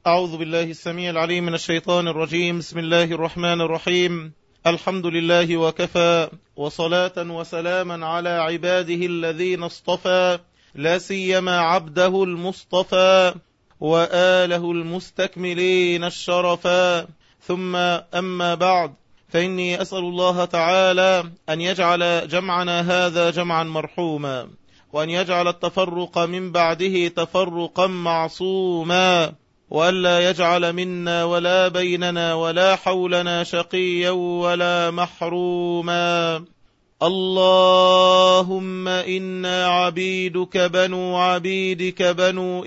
أعوذ بالله السميع العليم من الشيطان الرجيم. بسم الله الرحمن الرحيم. الحمد لله وكفى، وصلاة وسلاما على عباده الذين اصطفى، لا سيما عبده المصطفى وآله المستكملين الشرفا، ثم أما بعد، فإني أسأل الله تعالى أن يجعل جمعنا هذا جمعا مرحوما، وأن يجعل التفرق من بعده تفرقا معصوما، وألا يجعل منا ولا بيننا ولا حولنا شقيا ولا محروما. اللهم إنا عبيدك بنو عبيدك بنو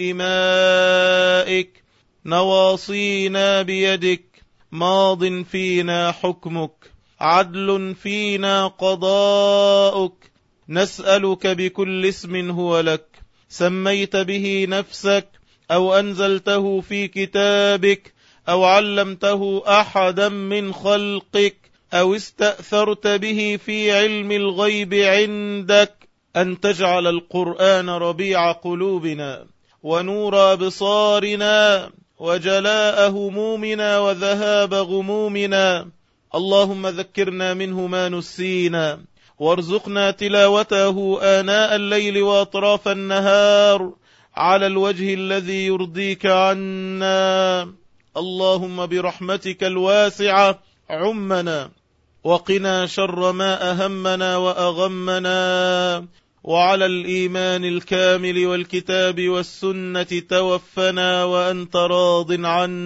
إمائك، نواصينا بيدك، ماض فينا حكمك، عدل فينا قضاؤك، نسألك بكل اسم هو لك سميت به نفسك أو أنزلته في كتابك أو علمته أحدا من خلقك أو استأثرت به في علم الغيب عندك، أن تجعل القرآن ربيع قلوبنا ونور أبصارنا وجلاء همومنا وذهاب غمومنا. اللهم ذكرنا منه ما نسينا، وارزقنا تلاوته آناء الليل وأطراف النهار على الوجه الذي يرضيك عنا. اللهم برحمتك الواسعة عمنا، وقنا شر ما أهمنا وأغمنا، وعلى الإيمان الكامل والكتاب والسنة توفنا وأنت راض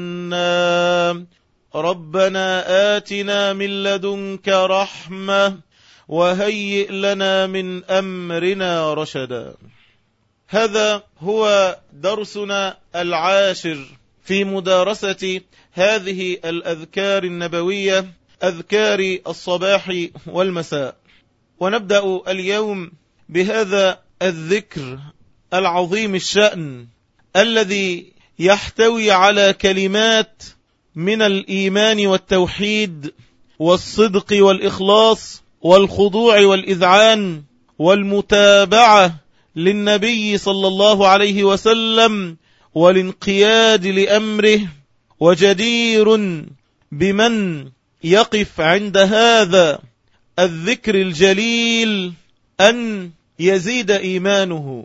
عنا. ربنا آتنا من لدنك رحمة وهيئ لنا من أمرنا رشدا. هذا هو درسنا العاشر في مدارسة هذه الأذكار النبوية، أذكار الصباح والمساء. ونبدأ اليوم بهذا الذكر العظيم الشأن الذي يحتوي على كلمات من الإيمان والتوحيد والصدق والإخلاص والخضوع والإذعان والمتابعة للنبي صلى الله عليه وسلم والانقياد لأمره. وجدير بمن يقف عند هذا الذكر الجليل أن يزيد إيمانه.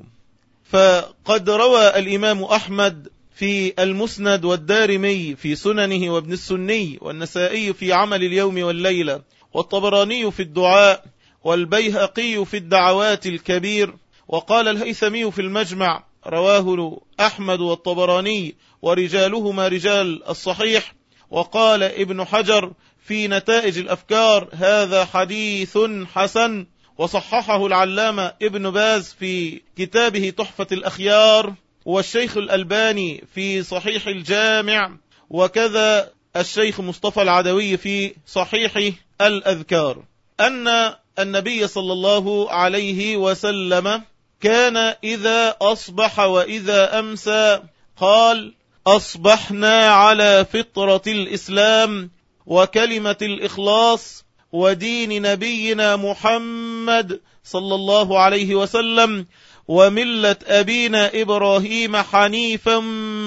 فقد روى الإمام أحمد في المسند، والدارمي في سننه، وابن السني والنسائي في عمل اليوم والليلة، والطبراني في الدعاء، والبيهقي في الدعوات الكبير، وقال الهيثمي في المجمع رواه أحمد والطبراني ورجالهما رجال الصحيح، وقال ابن حجر في نتائج الأفكار هذا حديث حسن، وصححه العلامة ابن باز في كتابه تحفة الأخيار، والشيخ الألباني في صحيح الجامع، وكذا الشيخ مصطفى العدوي في صحيح الأذكار، أن النبي صلى الله عليه وسلم كان إذا أصبح وإذا أمسى قال: أصبحنا على فطرة الإسلام وكلمة الإخلاص ودين نبينا محمد صلى الله عليه وسلم وملة أبينا إبراهيم حنيفا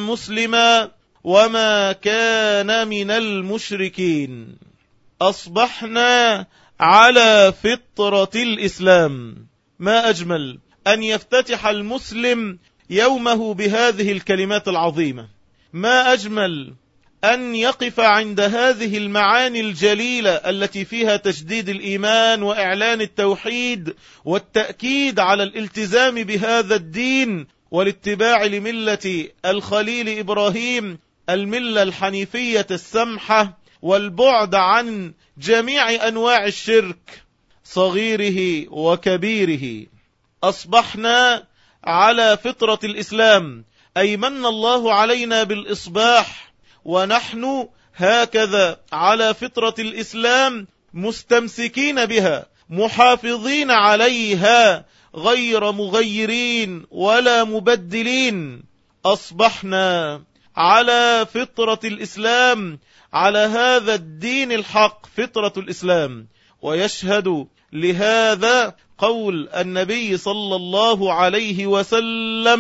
مسلما وما كان من المشركين. أصبحنا على فطرة الإسلام. ما أجمل أن يفتتح المسلم يومه بهذه الكلمات العظيمة، ما أجمل أن يقف عند هذه المعاني الجليلة التي فيها تجديد الإيمان وإعلان التوحيد والتأكيد على الالتزام بهذا الدين والاتباع لملة الخليل إبراهيم، الملة الحنيفية السمحة، والبعد عن جميع أنواع الشرك صغيره وكبيره. أصبحنا على فطرة الإسلام، أي من الله علينا بالإصباح، ونحن هكذا على فطرة الإسلام مستمسكين بها محافظين عليها غير مغيرين ولا مبدلين. أصبحنا على فطرة الإسلام، على هذا الدين الحق، فطرة الإسلام. ويشهد لهذا قول النبي صلى الله عليه وسلم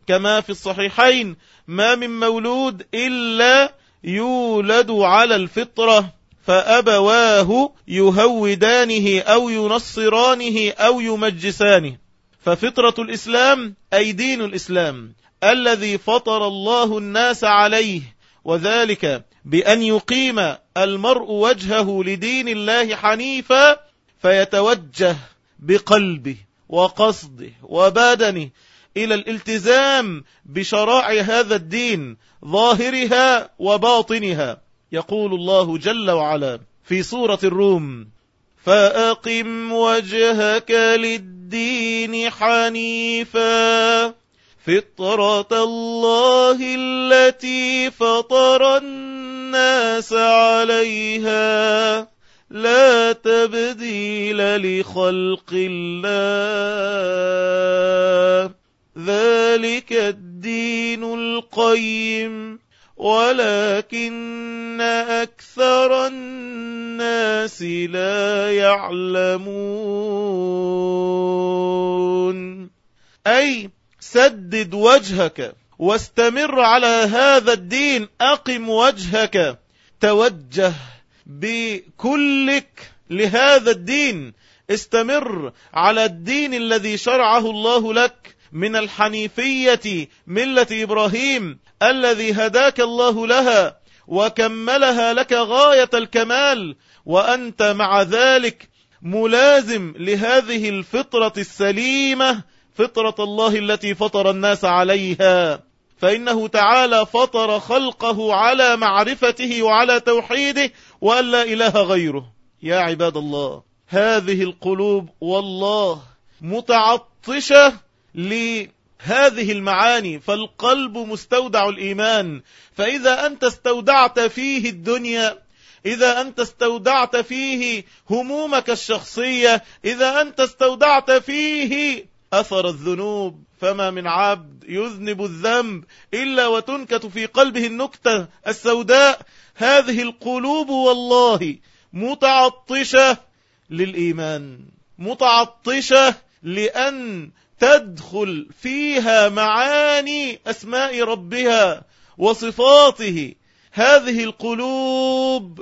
كما في الصحيحين: ما من مولود إلا يولد على الفطرة فأبواه يهودانه أو ينصرانه أو يمجسانه. ففطرة الإسلام أي دين الإسلام الذي فطر الله الناس عليه، وذلك بأن يقيم المرء وجهه لدين الله حنيفا، فيتوجه بقلبه وقصده وبدنه إلى الالتزام بشرائع هذا الدين ظاهرها وباطنها. يقول الله جل وعلا في سورة الروم: فأقم وجهك للدين حنيفا فطرة الله التي فطر الناس عليها لا تبديل لخلق الله ذلك الدين القيم ولكن أكثر الناس لا يعلمون. أي سدد وجهك واستمر على هذا الدين، أقم وجهك، توجه بكلك لهذا الدين، استمر على الدين الذي شرعه الله لك من الحنيفية ملة إبراهيم الذي هداك الله لها وكملها لك غاية الكمال، وأنت مع ذلك ملازم لهذه الفطرة السليمة، فطرة الله التي فطر الناس عليها. فإنه تعالى فطر خلقه على معرفته وعلى توحيده وأن لا إله غيره. يا عباد الله، هذه القلوب والله متعطشة لهذه المعاني، فالقلب مستودع الإيمان. فإذا أنت استودعت فيه الدنيا، إذا أنت استودعت فيه همومك الشخصية، إذا أنت استودعت فيه أثر الذنوب، فما من عبد يذنب الذنب إلا وتنكت في قلبه النكتة السوداء. هذه القلوب والله متعطشة للإيمان، متعطشة لأن تدخل فيها معاني أسماء ربها وصفاته. هذه القلوب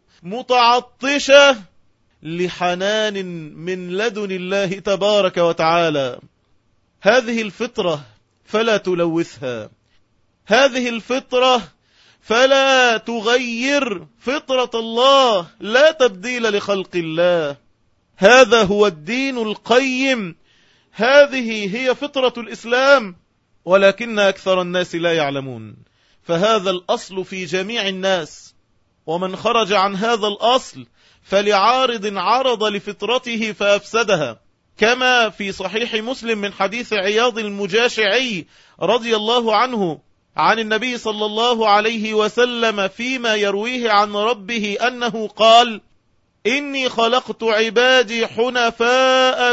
متعطشة لحنان من لدن الله تبارك وتعالى. هذه الفطرة فلا تلوثها، هذه الفطرة فلا تغير فطرة الله، لا تبديل لخلق الله. هذا هو الدين القيم، هذه هي فطرة الإسلام، ولكن أكثر الناس لا يعلمون. فهذا الأصل في جميع الناس، ومن خرج عن هذا الأصل فلعارض عرض لفطرته فأفسدها، كما في صحيح مسلم من حديث عياض المجاشعي رضي الله عنه عن النبي صلى الله عليه وسلم فيما يرويه عن ربه أنه قال: إني خلقت عبادي حنفاء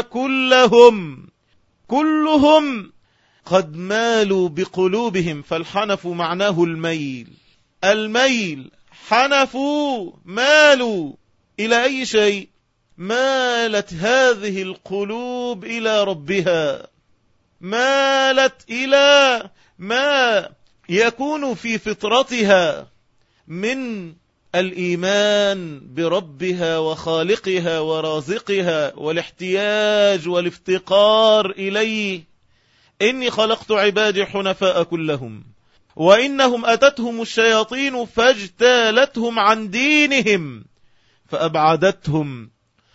كلهم قد مالوا بقلوبهم. فالحنف معناه الميل، حنفوا مالوا إلى أي شيء؟ مالت هذه القلوب إلى ربها، مالت إلى ما يكون في فطرتها من الإيمان بربها وخالقها ورازقها والاحتياج والافتقار إليه. إني خلقت عبادي حنفاء كلهم وإنهم أتتهم الشياطين فاجتالتهم عن دينهم فأبعدتهم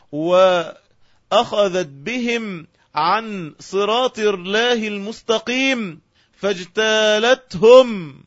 وأخذت بهم عن صراط الله المستقيم، فاجتالتهم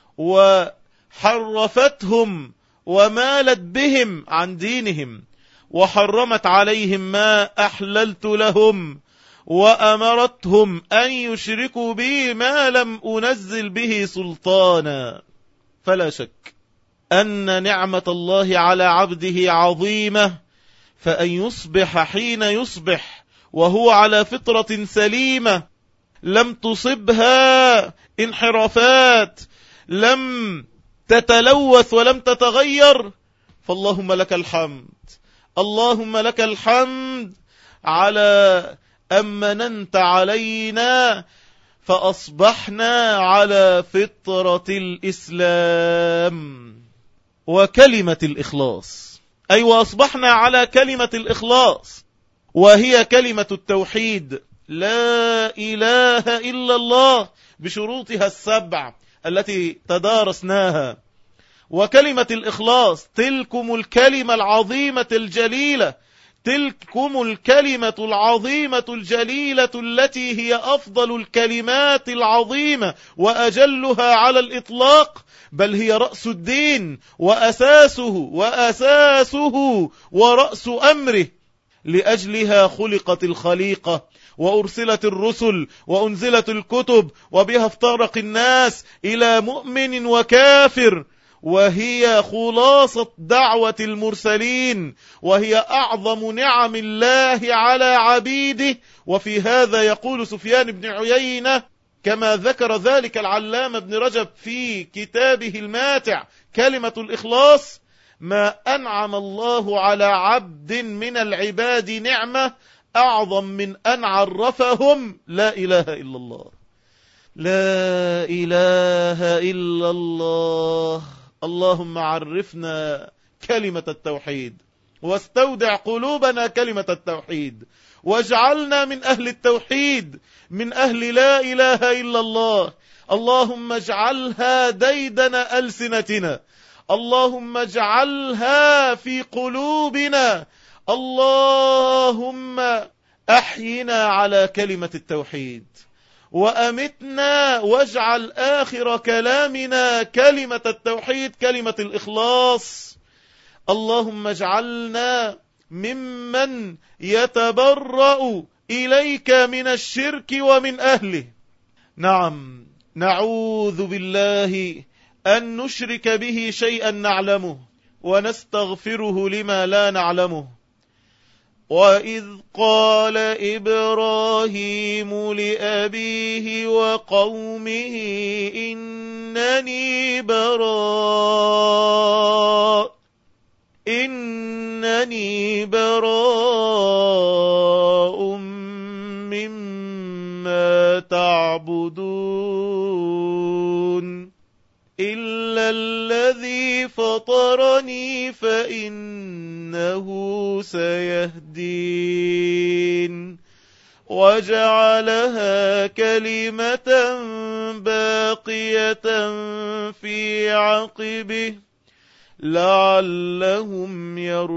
وحرفتهم ومالت بهم عن دينهم، وحرمت عليهم ما أحللت لهم، وأمرتهم أن يشركوا بي ما لم أنزل به سلطانا. فلا شك أن نعمة الله على عبده عظيمة، فأن يصبح حين يصبح وهو على فطرة سليمة لم تصبها انحرافات، لم تتلوث ولم تتغير، فاللهم لك الحمد، اللهم لك الحمد على أن مننت علينا فأصبحنا على فطرة الإسلام وكلمة الإخلاص. أي وأصبحنا على كلمة الإخلاص، وهي كلمة التوحيد، لا إله إلا الله بشروطها السبع التي تدارسناها. وكلمة الإخلاص تلكم الكلمة العظيمة الجليلة، تلكم الكلمة العظيمة الجليلة التي هي أفضل الكلمات العظيمة وأجلها على الإطلاق، بل هي رأس الدين وأساسه ورأس أمره. لأجلها خلقت الخليقة وأرسلت الرسل وأنزلت الكتب، وبها افترق الناس إلى مؤمن وكافر، وهي خلاصة دعوة المرسلين، وهي أعظم نعم الله على عبيده. وفي هذا يقول سفيان بن عيينة كما ذكر ذلك العلامة ابن رجب في كتابه الماتع كلمة الإخلاص: ما أنعم الله على عبد من العباد نعمة أعظم من أن عرفهم لا إله إلا الله. لا إله إلا الله. اللهم عرفنا كلمة التوحيد، واستودع قلوبنا كلمة التوحيد، واجعلنا من أهل التوحيد، من أهل لا إله إلا الله. اللهم اجعلها ديدن ألسنتنا، اللهم اجعلها في قلوبنا، اللهم أحينا على كلمة التوحيد، وأمتنا واجعل آخر كلامنا كلمة التوحيد، كلمة الإخلاص. اللهم اجعلنا ممن يتبرأ إليك من الشرك ومن أهله. نعم، نعوذ بالله أن نشرك به شيئا نعلمه، ونستغفره لما لا نعلمه. وإذ قال إبراهيم لأبيه وقومه إنني براء مما تعبدون إلا الذي فطرني فإنه سيهدين. وجعلها كلمة باقية في عقبه لعلهم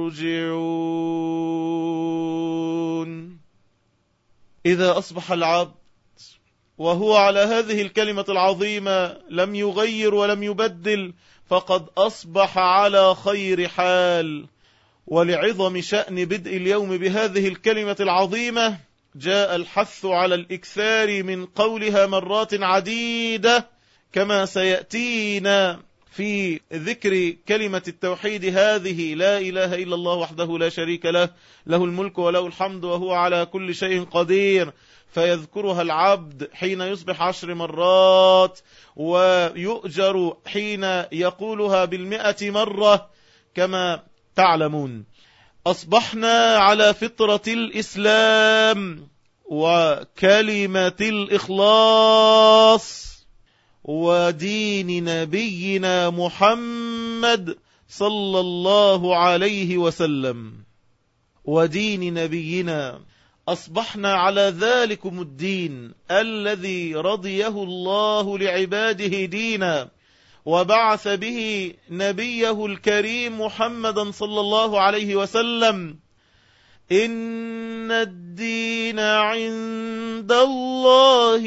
يرجعون. إذا أصبح العبد وهو على هذه الكلمة العظيمة لم يغير ولم يبدل، فقد أصبح على خير حال. ولعظم شأن بدء اليوم بهذه الكلمة العظيمة جاء الحث على الإكثار من قولها مرات عديدة، كما سيأتينا في ذكر كلمة التوحيد هذه: لا إله إلا الله وحده لا شريك له، له الملك وله الحمد وهو على كل شيء قدير. فيذكرها العبد حين يصبح 10 مرات، ويؤجر حين يقولها 100 مرة كما تعلمون. أصبحنا على فطرة الإسلام وكلمة الإخلاص ودين نبينا محمد صلى الله عليه وسلم. ودين نبينا أصبحنا على ذلكم الدين الذي رضيه الله لعباده دينا، وبعث به نبيه الكريم محمدا صلى الله عليه وسلم. إن الدين عند الله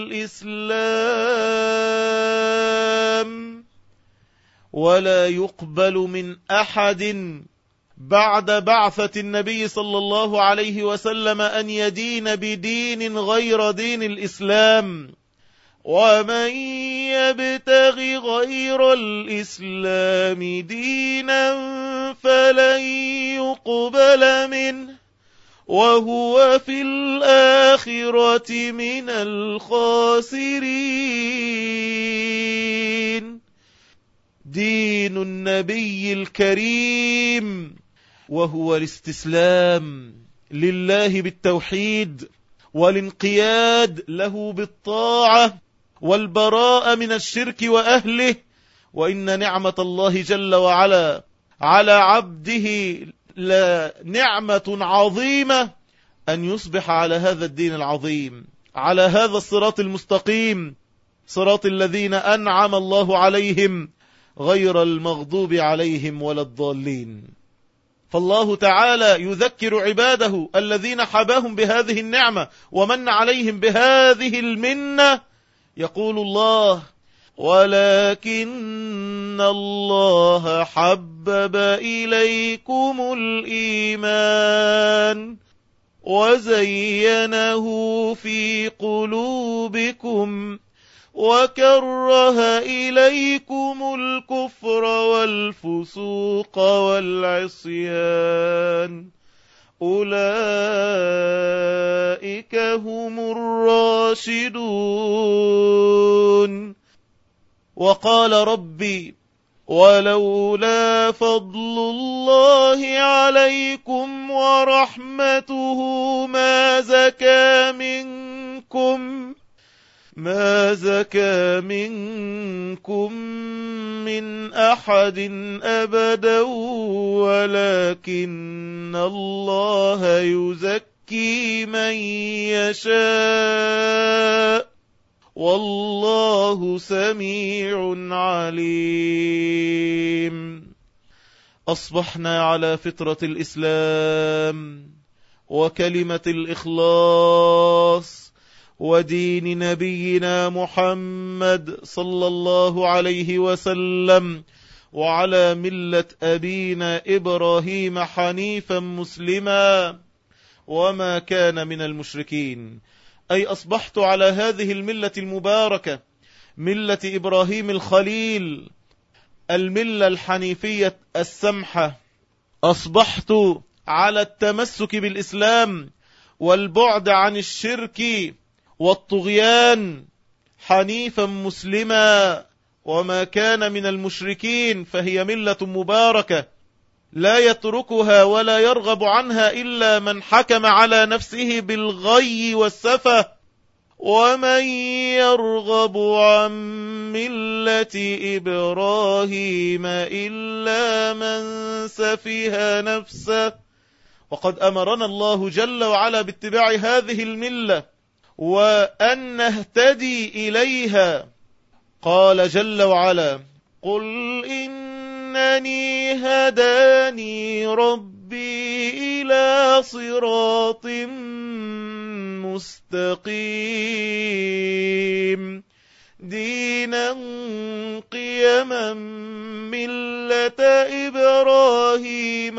الإسلام، ولا يقبل من أحد بعد بعثة النبي صلى الله عليه وسلم أن يدين بدين غير دين الإسلام. ومن يبتغ غير الإسلام دينا فلن يقبل منه وهو في الآخرة من الخاسرين. دين النبي الكريم وهو الاستسلام لله بالتوحيد، والانقياد له بالطاعة والبراءة من الشرك وأهله. وإن نعمة الله جل وعلا على عبده لنعمة عظيمة أن يصبح على هذا الدين العظيم، على هذا الصراط المستقيم، صراط الذين أنعم الله عليهم غير المغضوب عليهم ولا الضالين. فالله تعالى يذكر عباده الذين حباهم بهذه النعمة ومن عليهم بهذه المنة. يقول الله: ولكن الله حبب إليكم الإيمان وزينه في قلوبكم وكره إليكم الكفر والفسوق والعصيان أولئك هم الراشدون. وقال ربي: ولولا فضل الله عليكم ورحمته ما زكى منكم من أحد أبدا ولكن الله يزكي من يشاء والله سميع عليم. أصبحنا على فطرة الإسلام وكلمة الإخلاص ودين نبينا محمد صلى الله عليه وسلم، وعلى ملة أبينا إبراهيم حنيفا مسلما وما كان من المشركين. أي أصبحت على هذه الملة المباركة، ملة إبراهيم الخليل، الملة الحنيفية السمحة. أصبحت على التمسك بالإسلام والبعد عن الشرك والطغيان حنيفا مسلما وما كان من المشركين. فهي ملة مباركة لا يتركها ولا يرغب عنها إلا من حكم على نفسه بالغي والسفة. ومن يرغب عن ملة إبراهيم إلا من سفه نفسه. وقد أمرنا الله جل وعلا باتباع هذه الملة وأن نهتدي إليها. قال جل وعلا: قل إنني هداني ربي إلى صراط مستقيم دينا قيما ملة إبراهيم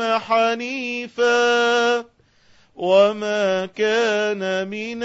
حنيفا وما كان من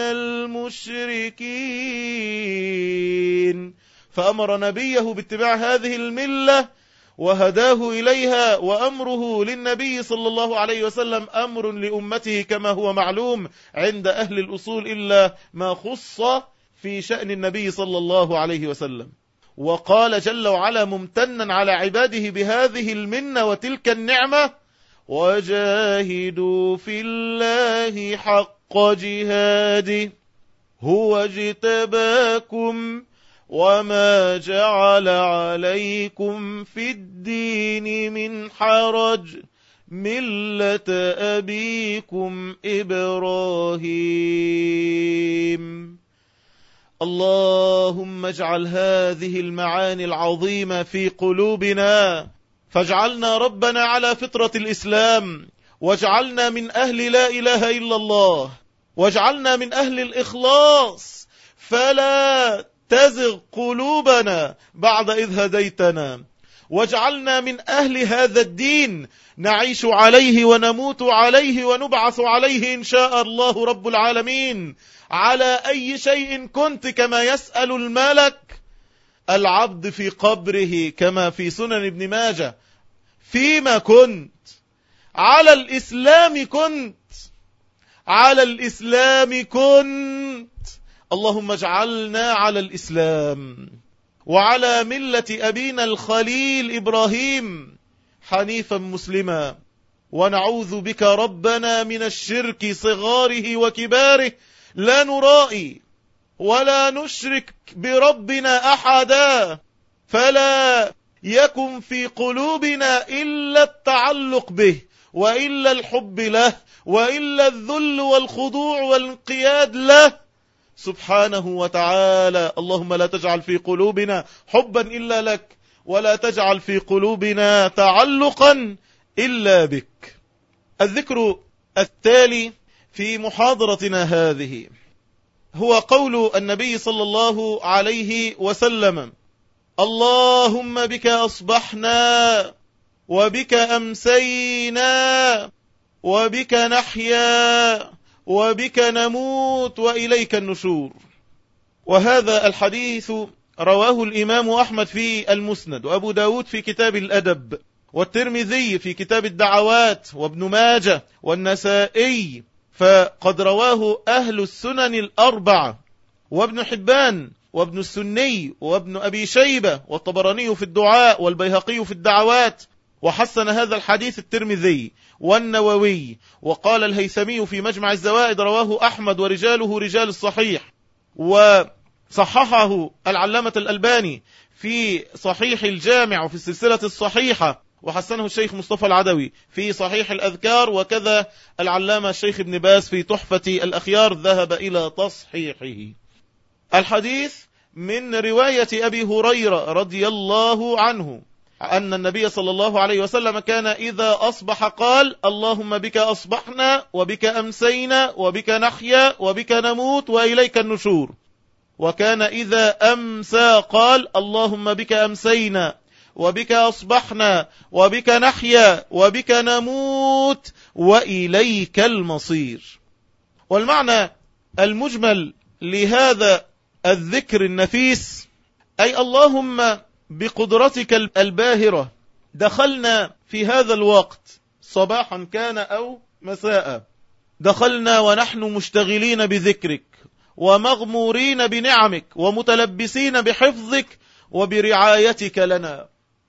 المشركين. فأمر نبيه باتباع هذه الملة وهداه إليها. وأمره للنبي صلى الله عليه وسلم أمر لأمته كما هو معلوم عند أهل الأصول، إلا ما خص في شأن النبي صلى الله عليه وسلم. وقال جل وعلا ممتنا على عباده بهذه المنة وتلك النعمة: وجاهدوا في الله حق جهاده هو اجتباكم وما جعل عليكم في الدين من حرج ملة أبيكم إبراهيم. اللهم اجعل هذه المعاني العظيمة في قلوبنا، فاجعلنا ربنا على فطرة الإسلام، واجعلنا من أهل لا إله إلا الله، واجعلنا من أهل الإخلاص، فلا تزغ قلوبنا بعد إذ هديتنا، واجعلنا من أهل هذا الدين نعيش عليه ونموت عليه ونبعث عليه إن شاء الله رب العالمين. على أي شيء كنت كما يسأل الملك العبد في قبره كما في سنن ابن ماجه: فيما كنت؟ على الإسلام كنت، على الإسلام كنت. اللهم اجعلنا على الإسلام وعلى ملة أبينا الخليل إبراهيم حنيفا مسلما. ونعوذ بك ربنا من الشرك صغاره وكباره، لا نرائي ولا نشرك بربنا أحدا، فلا يكن في قلوبنا إلا التعلق به، وإلا الحب له، وإلا الذل والخضوع والانقياد له سبحانه وتعالى. اللهم لا تجعل في قلوبنا حبا إلا لك، ولا تجعل في قلوبنا تعلقا إلا بك. الذكر التالي في محاضرتنا هذه هو قول النبي صلى الله عليه وسلم: اللهم بك أصبحنا وبك أمسينا وبك نحيا وبك نموت وإليك النشور. وهذا الحديث رواه الإمام أحمد في المسند، وأبو داود في كتاب الأدب، والترمذي في كتاب الدعوات، وابن ماجه والنسائي، فقد رواه أهل السنن الأربعة، وابن حبان وابن السني وابن أبي شيبة والطبراني في الدعاء والبيهقي في الدعوات، وحسن هذا الحديث الترمذي والنووي. وقال الهيثمي في مجمع الزوائد رواه أحمد ورجاله رجال الصحيح، وصححه العلامة الألباني في صحيح الجامع وفي السلسلة الصحيحة، وحسنه الشيخ مصطفى العدوي في صحيح الأذكار، وكذا العلامة الشيخ ابن باز في تحفة الأخيار ذهب إلى تصحيحه. الحديث من رواية أبي هريرة رضي الله عنه أن النبي صلى الله عليه وسلم كان إذا أصبح قال: اللهم بك أصبحنا وبك أمسينا وبك نحيا وبك نموت وإليك النشور. وكان إذا أمسى قال: اللهم بك أمسينا وبك أصبحنا وبك نحيا وبك نموت وإليك المصير. والمعنى المجمل لهذا الذكر النفيس أي اللهم بقدرتك الباهرة دخلنا في هذا الوقت صباحا كان أو مساء، دخلنا ونحن مشتغلين بذكرك ومغمورين بنعمك ومتلبسين بحفظك وبرعايتك لنا.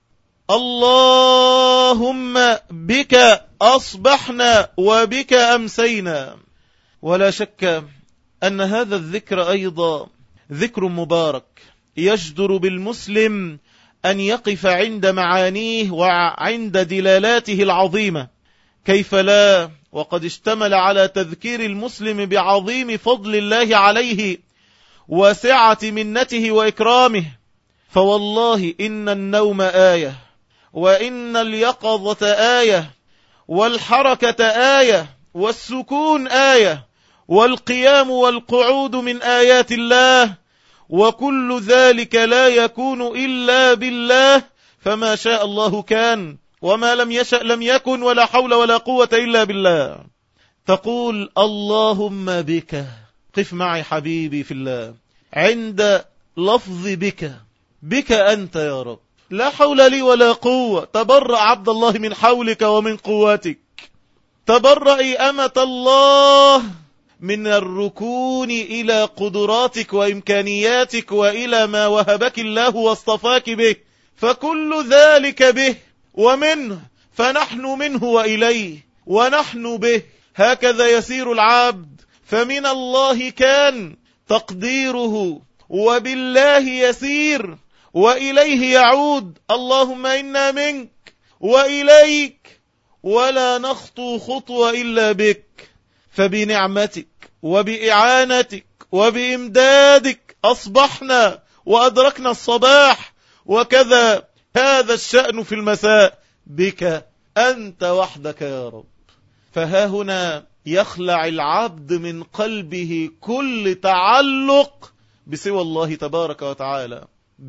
اللهم بك أصبحنا وبك أمسينا. ولا شك أن هذا الذكر أيضا ذكر مبارك يجدر بالمسلم أن يقف عند معانيه وعند دلالاته العظيمة. كيف لا وقد اشتمل على تذكير المسلم بعظيم فضل الله عليه وسعة منته وإكرامه. فوالله إن النوم آية، وإن اليقظة آية، والحركة آية، والسكون آية، والقيام والقعود من آيات الله، وكل ذلك لا يكون إلا بالله، فما شاء الله كان وما لم يشأ لم يكن، ولا حول ولا قوة إلا بالله. تقول اللهم بك، قف معي حبيبي في الله عند لفظ بك، بك أنت يا رب، لا حول لي ولا قوة. تبرأ عبد الله من حولك ومن قوتك، تبرئي أمة الله من الركون إلى قدراتك وإمكانياتك وإلى ما وهبك الله واصطفاك به، فكل ذلك به ومنه، فنحن منه وإليه ونحن به. هكذا يسير العبد، فمن الله كان تقديره وبالله يسير وإليه يعود. اللهم إنا منك وإليك ولا نخطو خطوة إلا بك، فبنعمتك وبإعانتك وبإمدادك أصبحنا وأدركنا الصباح، وكذا هذا الشأن في المساء، بك أنت وحدك يا رب. فها هنا يخلع العبد من قلبه كل تعلق بسوى الله تبارك وتعالى.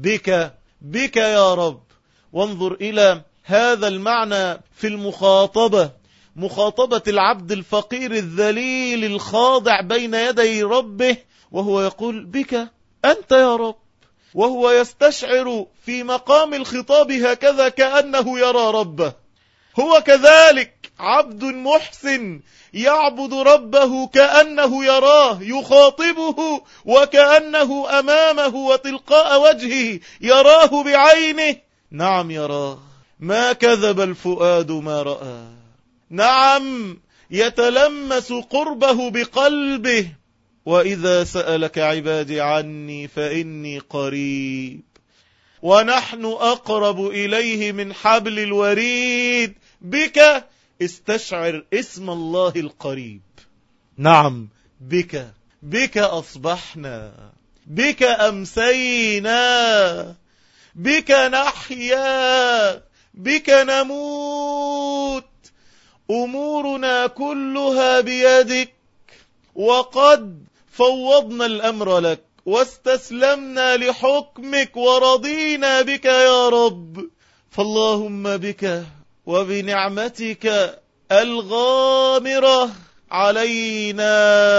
بك يا رب. وانظر إلى هذا المعنى في المخاطبة، مخاطبة العبد الفقير الذليل الخاضع بين يدي ربه، وهو يقول بك أنت يا رب، وهو يستشعر في مقام الخطاب هكذا كأنه يرى ربه. هو كذلك عبد محسن يعبد ربه كأنه يراه، يخاطبه وكأنه أمامه وتلقاء وجهه، يراه بعينه. نعم يراه، ما كذب الفؤاد ما رأى. نعم يتلمس قربه بقلبه، وإذا سألك عبادي عني فإني قريب ونحن أقرب إليه من حبل الوريد. بك استشعر اسم الله القريب. نعم، بك أصبحنا، بك أمسينا، بك نحيا، بك نموت. أمورنا كلها بيدك، وقد فوضنا الأمر لك واستسلمنا لحكمك ورضينا بك يا رب. فاللهم بك وبنعمتك الغامرة علينا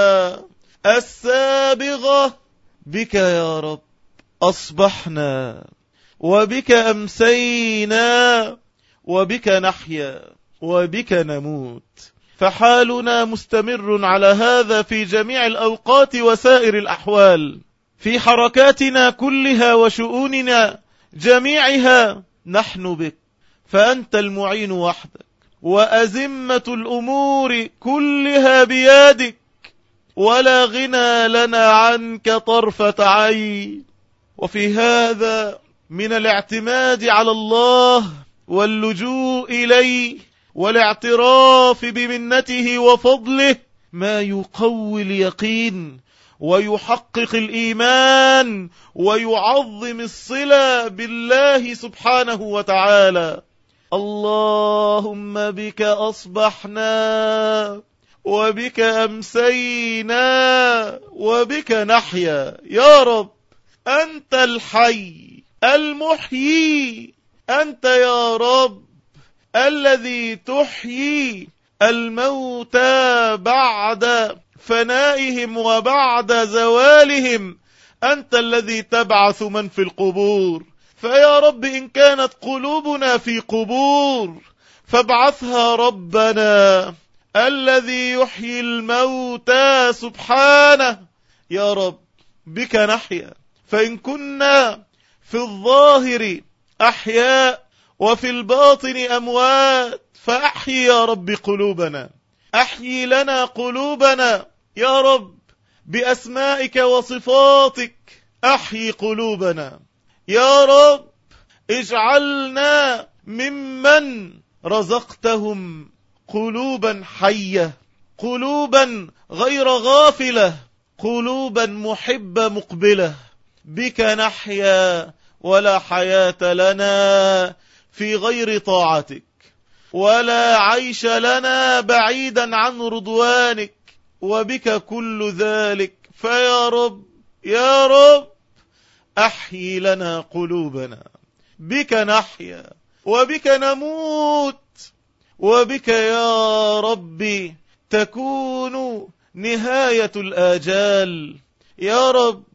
السابغة، بك يا رب أصبحنا، وبك أمسينا، وبك نحيا، وبك نموت. فحالنا مستمر على هذا في جميع الأوقات وسائر الأحوال، في حركاتنا كلها وشؤوننا جميعها نحن بك، فأنت المعين وحدك، وأزمة الأمور كلها بيدك، ولا غنى لنا عنك طرفة عين. وفي هذا من الاعتماد على الله واللجوء إليه والاعتراف بمنته وفضله ما يقوي اليقين ويحقق الإيمان ويعظم الصلة بالله سبحانه وتعالى. اللهم بك أصبحنا، وبك أمسينا، وبك نحيا يا رب. أنت الحي المحيي، أنت يا رب الذي تحيي الموتى بعد فنائهم وبعد زوالهم، أنت الذي تبعث من في القبور. فيا رب إن كانت قلوبنا في قبور فابعثها ربنا الذي يحيي الموتى سبحانه. يا رب بك نحيا، فإن كنا في الظاهر أحياء وفي الباطن أموات فأحيي يا رب قلوبنا، أحيي لنا قلوبنا يا رب بأسمائك وصفاتك، أحيي قلوبنا يا رب. اجعلنا ممن رزقتهم قلوبا حية، قلوبا غير غافلة، قلوبا محبة مقبلة. بك نحيا، ولا حياة لنا في غير طاعتك، ولا عيش لنا بعيدا عن رضوانك، وبك كل ذلك. فيا رب يا رب أحيي لنا قلوبنا، بك نحيا وبك نموت، وبك يا ربي تكون نهاية الآجال. يا رب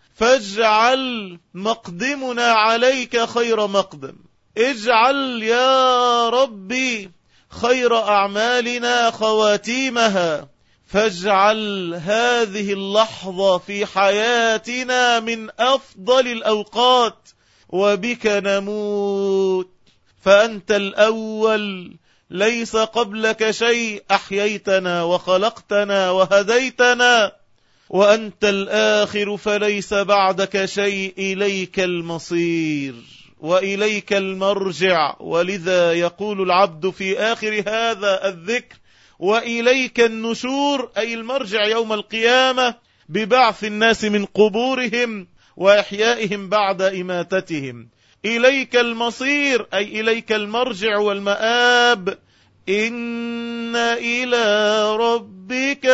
فاجعل مقدمنا عليك خير مقدم، اجعل يا ربي خير أعمالنا خواتيمها، فاجعل هذه اللحظة في حياتنا من أفضل الأوقات. وبك نموت، فأنت الأول ليس قبلك شيء، أحييتنا وخلقتنا وهديتنا، وأنت الآخر فليس بعدك شيء. إليك المصير وإليك المرجع. ولذا يقول العبد في آخر هذا الذكر: وإليك النشور، أي المرجع يوم القيامة ببعث الناس من قبورهم وإحيائهم بعد إماتتهم. إليك المصير أي إليك المرجع والمآب. إن إلى ربك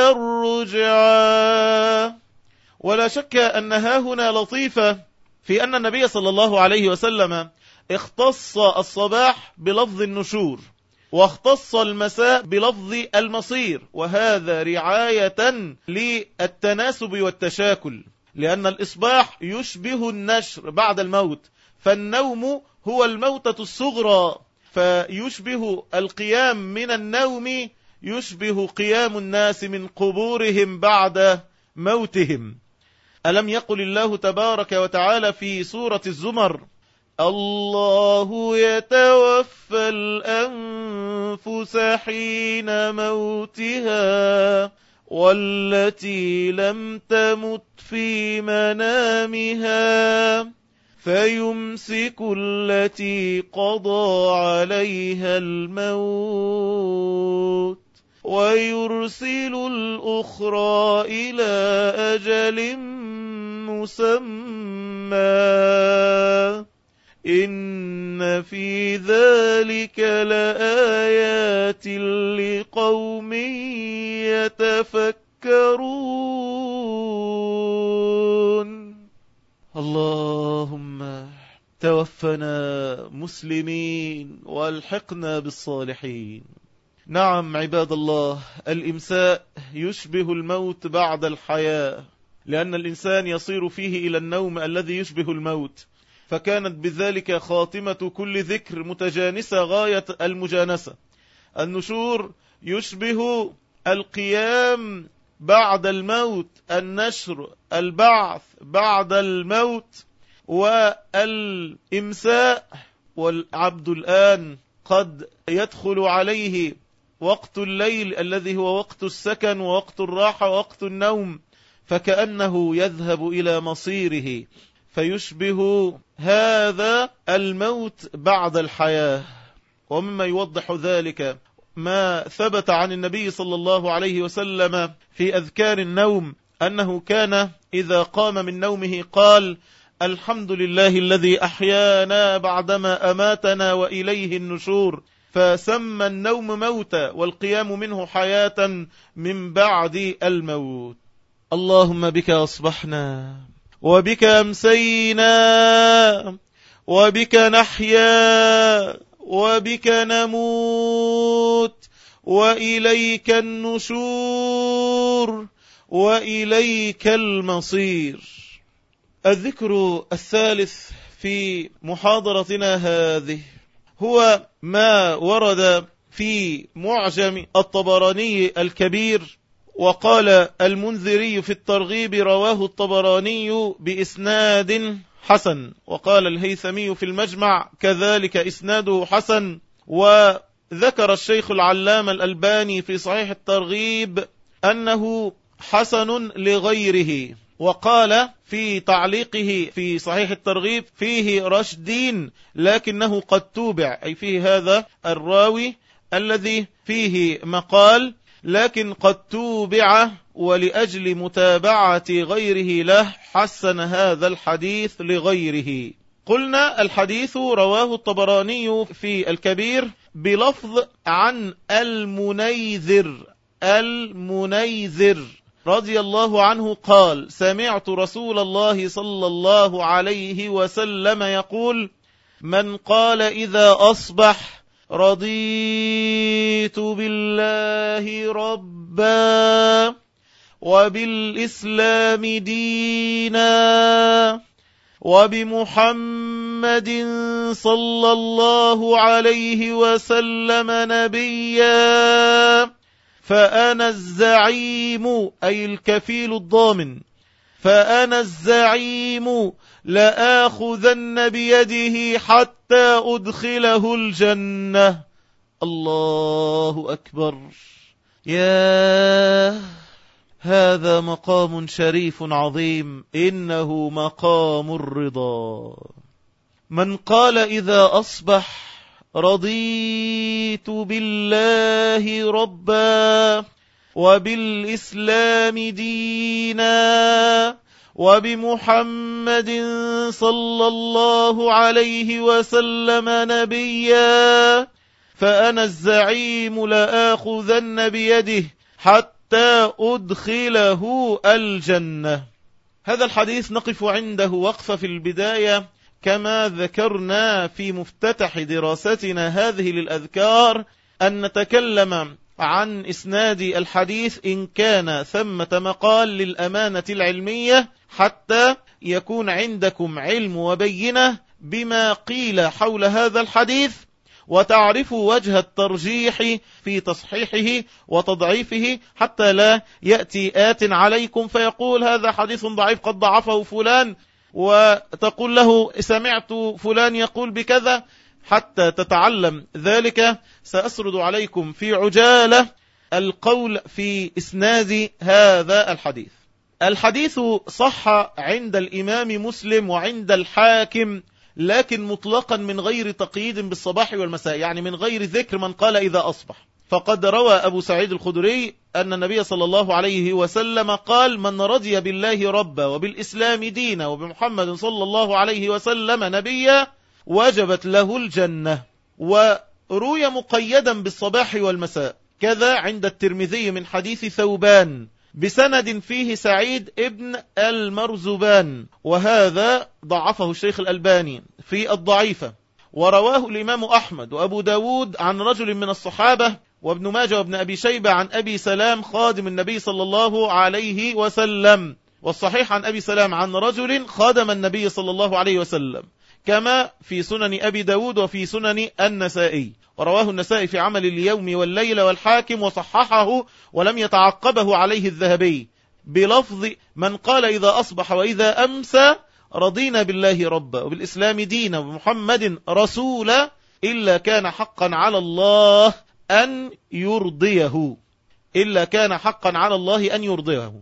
الرجعى. ولا شك أن هاهنا لطيفة في أن النبي صلى الله عليه وسلم اختص الصباح بلفظ النشور، واختص المساء بلفظ المصير، وهذا رعاية للتناسب والتشاكل، لأن الإصباح يشبه النشر بعد الموت، فالنوم هو الموتة الصغرى، فيشبه القيام من النوم يشبه قيام الناس من قبورهم بعد موتهم. ألم يقل الله تبارك وتعالى في سورة الزمر: الله يتوفى الأنفس حين موتها والتي لم تمت في منامها فيمسك التي قضى عليها الموت ويرسل الأخرى إلى أجل مسمى إن في ذلك لآيات لقوم يتفكرون. اللهم توفنا مسلمين والحقنا بالصالحين. نعم عباد الله، الإمساء يشبه الموت بعد الحياة، لأن الإنسان يصير فيه إلى النوم الذي يشبه الموت، فكانت بذلك خاتمة كل ذكر متجانسة غاية المجانسة. النشور يشبه القيام بعد الموت، النشر البعث بعد الموت، والإمساء والعبد الآن قد يدخل عليه وقت الليل الذي هو وقت السكن ووقت الراحة ووقت النوم، فكأنه يذهب إلى مصيره، فيشبه هذا الموت بعد الحياة. ومما يوضح ذلك ما ثبت عن النبي صلى الله عليه وسلم في أذكار النوم أنه كان إذا قام من نومه قال: الحمد لله الذي أحيانا بعدما أماتنا وإليه النشور، فسمى النوم موتا والقيام منه حياة من بعد الموت. اللهم بك أصبحنا وبك أمسينا وبك نحيا وبك نموت وإليك النشور وإليك المصير. الذكر الثالث في محاضرتنا هذه هو ما ورد في معجم الطبراني الكبير، وقال المنذري في الترغيب: رواه الطبراني بإسناد حسن، وقال الهيثمي في المجمع كذلك إسناده حسن. وذكر الشيخ العلامة الألباني في صحيح الترغيب أنه حسن لغيره، وقال في تعليقه في صحيح الترغيب: فيه رشدين لكنه قد توبع، أي فيه هذا الراوي الذي فيه مقال لكن قد توبع، ولأجل متابعة غيره له حسن هذا الحديث لغيره. قلنا الحديث رواه الطبراني في الكبير بلفظ عن المنيذر رضي الله عنه قال: سمعت رسول الله صلى الله عليه وسلم يقول: من قال إذا أصبح رضيت بالله ربا وبالإسلام دينا وبمحمد صلى الله عليه وسلم نبيا فأنا الزعيم، أي الكفيل الضامن، فأنا الزعيم لآخذن بيده حتى أدخله الجنة. الله أكبر. يا هذا مقام شريف عظيم، إنه مقام الرضا. من قال إذا أصبح رضيت بالله ربا وبالإسلام دينا وبمحمد صلى الله عليه وسلم نبيا فأنا الزعيم لآخذن بيده حتى أدخله الجنة. هذا الحديث نقف عنده وقفة في البداية، كما ذكرنا في مفتتح دراستنا هذه للأذكار، أن نتكلم عن إسناد الحديث إن كان ثمة مقال للأمانة العلمية، حتى يكون عندكم علم وبينة بما قيل حول هذا الحديث، وتعرفوا وجه الترجيح في تصحيحه وتضعيفه، حتى لا يأتي آت عليكم فيقول هذا حديث ضعيف قد ضعفه فلان، وتقول له سمعت فلان يقول بكذا. حتى تتعلم ذلك سأسرد عليكم في عجالة القول في إسناد هذا الحديث. الحديث صح عند الإمام مسلم وعند الحاكم، لكن مطلقا من غير تقييد بالصباح والمساء، يعني من غير ذكر من قال إذا أصبح. فقد روى أبو سعيد الخدري أن النبي صلى الله عليه وسلم قال: من رضي بالله ربا وبالإسلام دينا وبمحمد صلى الله عليه وسلم نبيا وجبت له الجنة. وروي مقيدا بالصباح والمساء. كذا عند الترمذي من حديث ثوبان بسند فيه سعيد ابن المرزبان، وهذا ضعفه الشيخ الألباني في الضعيفة. ورواه الإمام أحمد وأبو داود عن رجل من الصحابة وابن ماجه وابن أبي شيبة عن أبي سلام خادم النبي صلى الله عليه وسلم. والصحيح عن أبي سلام عن رجل خادم النبي صلى الله عليه وسلم، كما في سنن أبي داود وفي سنن النسائي. ورواه النسائي في عمل اليوم والليلة والحاكم وصححه ولم يتعقبه عليه الذهبي بلفظ: من قال إذا أصبح وإذا أمسى رضينا بالله ربا وبالإسلام دينا وبمحمد رسولا إلا كان حقا على الله أن يرضيه، إلا كان حقا على الله أن يرضيه.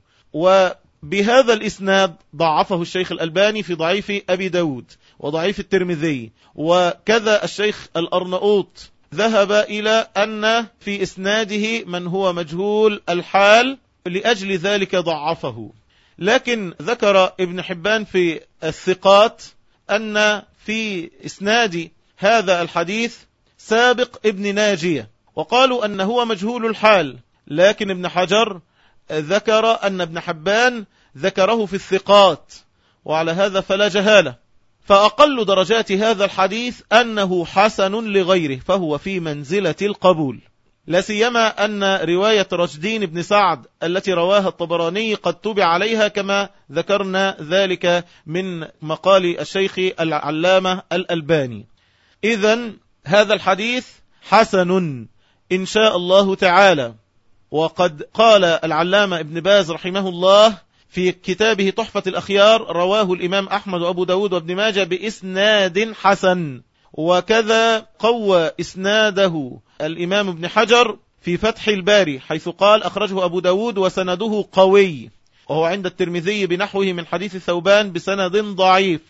وبهذا الإسناد ضعفه الشيخ الألباني في ضعيف أبي داود وضعيف الترمذي، وكذا الشيخ الأرنؤوط ذهب إلى أن في إسناده من هو مجهول الحال، لأجل ذلك ضعفه. لكن ذكر ابن حبان في الثقات أن في إسناد هذا الحديث سابق ابن ناجية، وقالوا أنه هو مجهول الحال، لكن ابن حجر ذكر أن ابن حبان ذكره في الثقات، وعلى هذا فلا جهالة. فأقل درجات هذا الحديث أنه حسن لغيره، فهو في منزلة القبول، لا سيما أن رواية رشدين بن سعد التي رواها الطبراني قد تبع عليها، كما ذكرنا ذلك من مقال الشيخ العلامة الألباني. إذن هذا الحديث حسن إن شاء الله تعالى. وقد قال العلامة ابن باز رحمه الله في كتابه تحفة الأخيار: رواه الإمام أحمد وأبو داود وابن ماجه بإسناد حسن. وكذا قوى إسناده الإمام ابن حجر في فتح الباري، حيث قال: أخرجه أبو داود وسنده قوي، وهو عند الترمذي بنحوه من حديث ثوبان بسند ضعيف.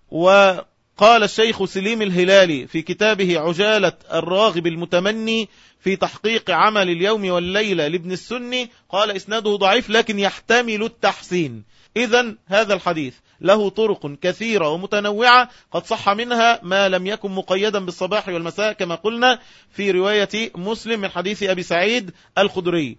وقال الشيخ سليم الهلالي في كتابه عجالة الراغب المتمني في تحقيق عمل اليوم والليلة لابن السني، قال: إسناده ضعيف لكن يحتمل التحسين. إذن هذا الحديث له طرق كثيرة ومتنوعة، قد صح منها ما لم يكن مقيدا بالصباح والمساء كما قلنا في رواية مسلم من حديث أبي سعيد الخدري.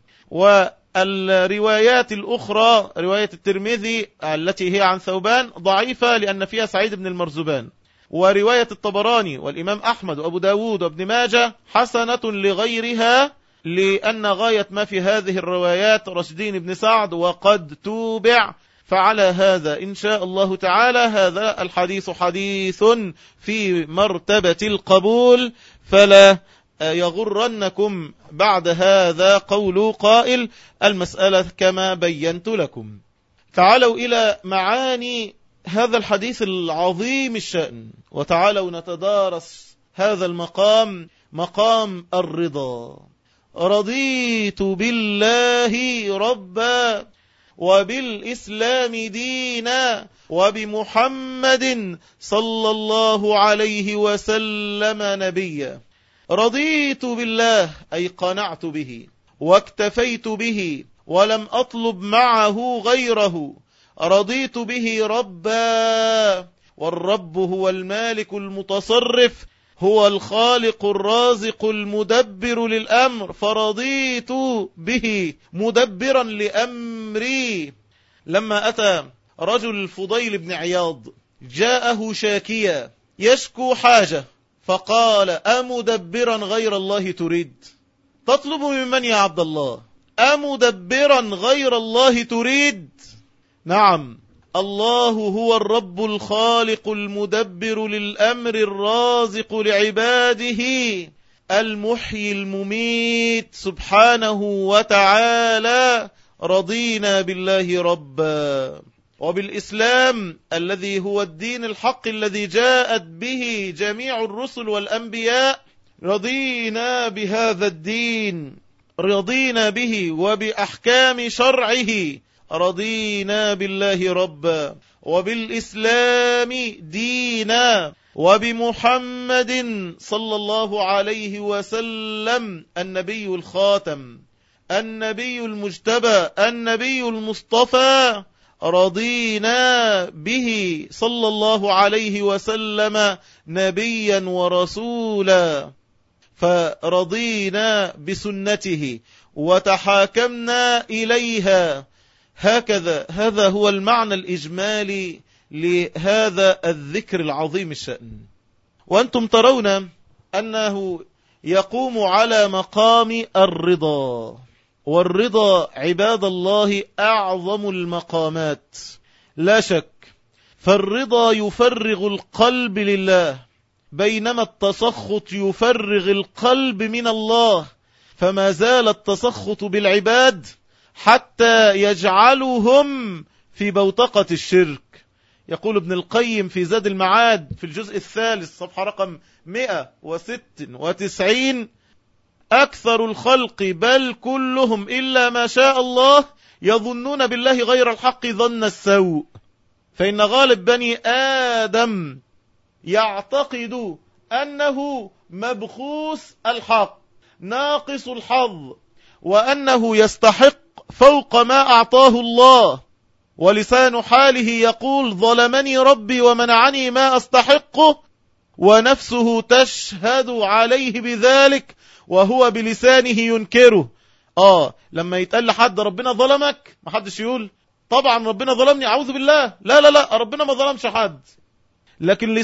والروايات الأخرى رواية الترمذي التي هي عن ثوبان ضعيفة لأن فيها سعيد بن المرزبان. ورواية الطبراني والإمام أحمد وأبو داود وابن ماجه حسنة لغيرها، لأن غاية ما في هذه الروايات رشدين بن سعد وقد توبع. فعلى هذا إن شاء الله تعالى هذا الحديث حديث في مرتبة القبول، فلا يغرنكم بعد هذا قول قائل: المسألة كما بينت لكم. تعالوا إلى معاني هذا الحديث العظيم الشأن، وتعالوا نتدارس هذا المقام، مقام الرضا. رضيت بالله ربا وبالإسلام دينا وبمحمد صلى الله عليه وسلم نبيا. رضيت بالله أي قنعت به واكتفيت به ولم أطلب معه غيره. رضيت به ربا، والرب هو المالك المتصرف، هو الخالق الرازق المدبر للأمر، فرضيت به مدبرا لأمري. لما أتى رجل الفضيل بن عياض جاءه شاكيا يشكو حاجة، فقال: أمدبرا غير الله تريد؟ تطلب ممن يا عبد الله؟ أمدبرا غير الله تريد؟ نعم، الله هو الرب الخالق المدبر للأمر الرازق لعباده المحيي المميت سبحانه وتعالى. رضينا بالله ربا وبالإسلام الذي هو الدين الحق الذي جاءت به جميع الرسل والأنبياء. رضينا بهذا الدين رضينا به وبأحكام شرعه، رضينا بالله ربا وبالإسلام دينا وبمحمد صلى الله عليه وسلم النبي الخاتم، النبي المجتبى، النبي المصطفى، رضينا به صلى الله عليه وسلم نبيا ورسولا، فرضينا بسنته وتحاكمنا إليها. هذا هو المعنى الإجمالي لهذا الذكر العظيم الشأن. وأنتم ترون أنه يقوم على مقام الرضا، والرضا عباد الله أعظم المقامات لا شك. فالرضا يفرغ القلب لله، بينما التسخط يفرغ القلب من الله، فما زال التسخط بالعباد حتى يجعلهم في بوتقة الشرك. يقول ابن القيم في زاد المعاد في الجزء الثالث صفحة رقم 196: أكثر الخلق بل كلهم إلا ما شاء الله يظنون بالله غير الحق ظن السوء، فإن غالب بني آدم يعتقد أنه مبخوس الحق ناقص الحظ، وأنه يستحق فوق ما أعطاه الله، ولسان حاله يقول ظلمني ربي ومنعني ما أستحقه، ونفسه تشهد عليه بذلك وهو بلسانه ينكره. لما يتقال لحد ربنا ظلمك، ما حدش يقول طبعا ربنا ظلمني أعوذ بالله، لا لا لا، ربنا ما ظلمش حد، لكن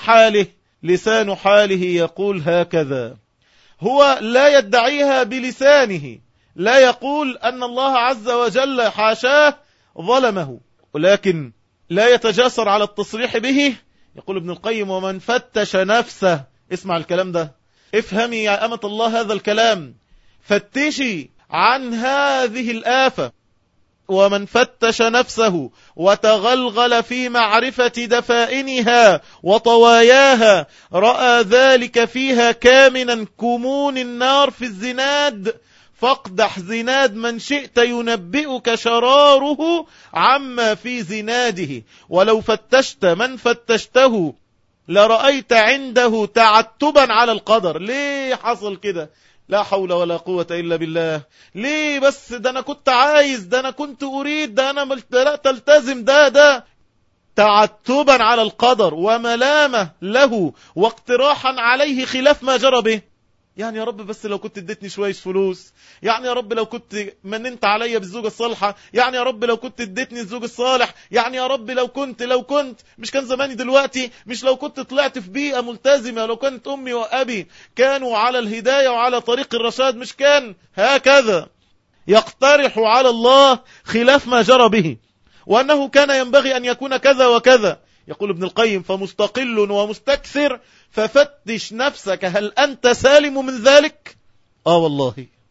لسان حاله يقول هكذا. هو لا يدعيها بلسانه، لا يقول أن الله عز وجل حاشاه ظلمه، ولكن لا يتجاسر على التصريح به. يقول ابن القيم: ومن فتش نفسه، اسمع الكلام ده، افهمي يا أمة الله هذا الكلام، فتشي عن هذه الآفة. ومن فتش نفسه وتغلغل في معرفة دفائنها وطواياها رأى ذلك فيها كامنا كمون النار في الزناد، فاقدح زناد من شئت ينبئك شراره عما في زناده، ولو فتشت من فتشته لرأيت عنده تعتبا على القدر. ليه حصل كده؟ لا حول ولا قوة إلا بالله. ليه بس؟ ده أنا كنت عايز، ده أنا كنت أريد، ده أنا لا تلتزم، ده تعتبا على القدر وملامة له واقتراحا عليه خلاف ما جرى به. يعني يا رب بس لو كنت اديتني شوية فلوس، يعني يا رب لو كنت مننت عليا بالزوجة الصالحة، يعني يا رب لو كنت اديتني الزوج الصالح، يعني يا رب لو كنت مش كان زماني دلوقتي، مش لو كنت طلعت في بيئة ملتزمة، لو كانت أمي وأبي كانوا على الهداية وعلى طريق الرشاد، مش كان هكذا يقترح على الله خلاف ما جرى به، وأنه كان ينبغي أن يكون كذا وكذا. يقول ابن القيم: فمستقل ومستكثر، ففتش نفسك هل أنت سالم من ذلك؟ والله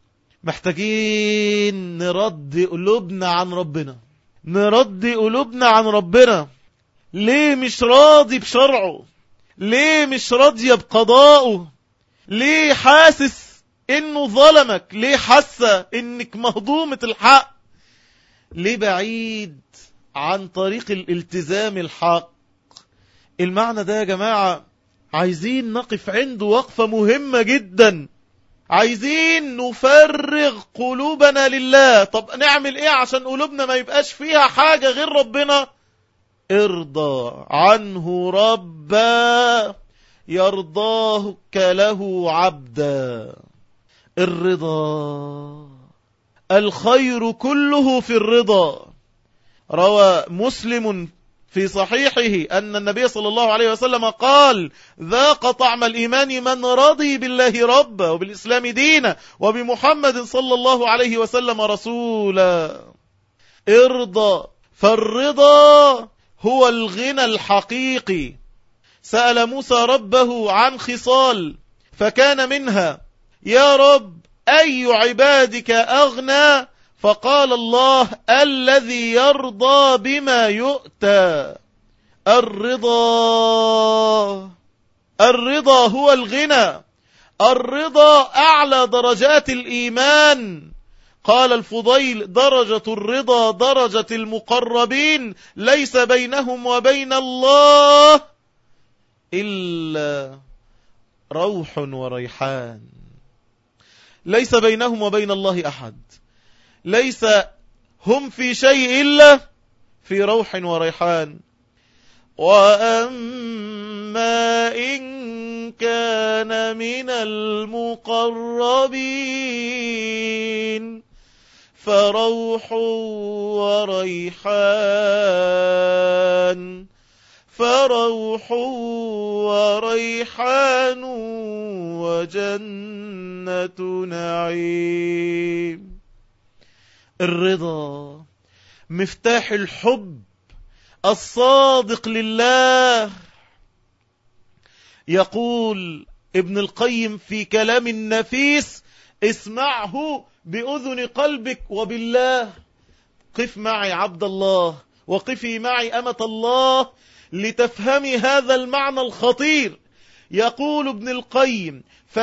محتاجين نرد قلوبنا عن ربنا. ليه مش راضي بشرعه؟ ليه مش راضي بقضائه؟ ليه حاسس انه ظلمك؟ ليه حاسة انك مهضومة الحق؟ ليه بعيد عن طريق الالتزام الحق؟ المعنى ده يا جماعة عايزين نقف عنده وقفة مهمة جدا. عايزين نفرغ قلوبنا لله. طب نعمل ايه عشان قلوبنا ما يبقاش فيها حاجة غير ربنا؟ ارضى عنه ربا يرضاك له عبدا. الرضا، الخير كله في الرضا. روى مسلم في صحيحه أن النبي صلى الله عليه وسلم قال: ذاق طعم الإيمان من رضي بالله ربا وبالإسلام دينا وبمحمد صلى الله عليه وسلم رسولا. ارضى. فالرضا هو الغنى الحقيقي. سأل موسى ربه عن خصال فكان منها: يا رب أي عبادك أغنى؟ فقال الله: الذي يرضى بما يؤتى. الرضا هو الغنى. الرضا أعلى درجات الإيمان. قال الفضيل: درجة الرضا درجة المقربين، ليس بينهم وبين الله إلا روح وريحان. ليس بينهم وبين الله أحد، ليس هم في شيء إلا في روح وريحان. وأما إن كان من المقربين فروح وريحان، فروح وريحان وجنة نعيم. الرضا مفتاح الحب الصادق لله. يقول ابن القيم في كلام نفيس: اسمعه بأذن قلبك وبالله. قف معي عبد الله، وقفي معي أمة الله، لتفهمي هذا المعنى الخطير. يقول ابن القيم: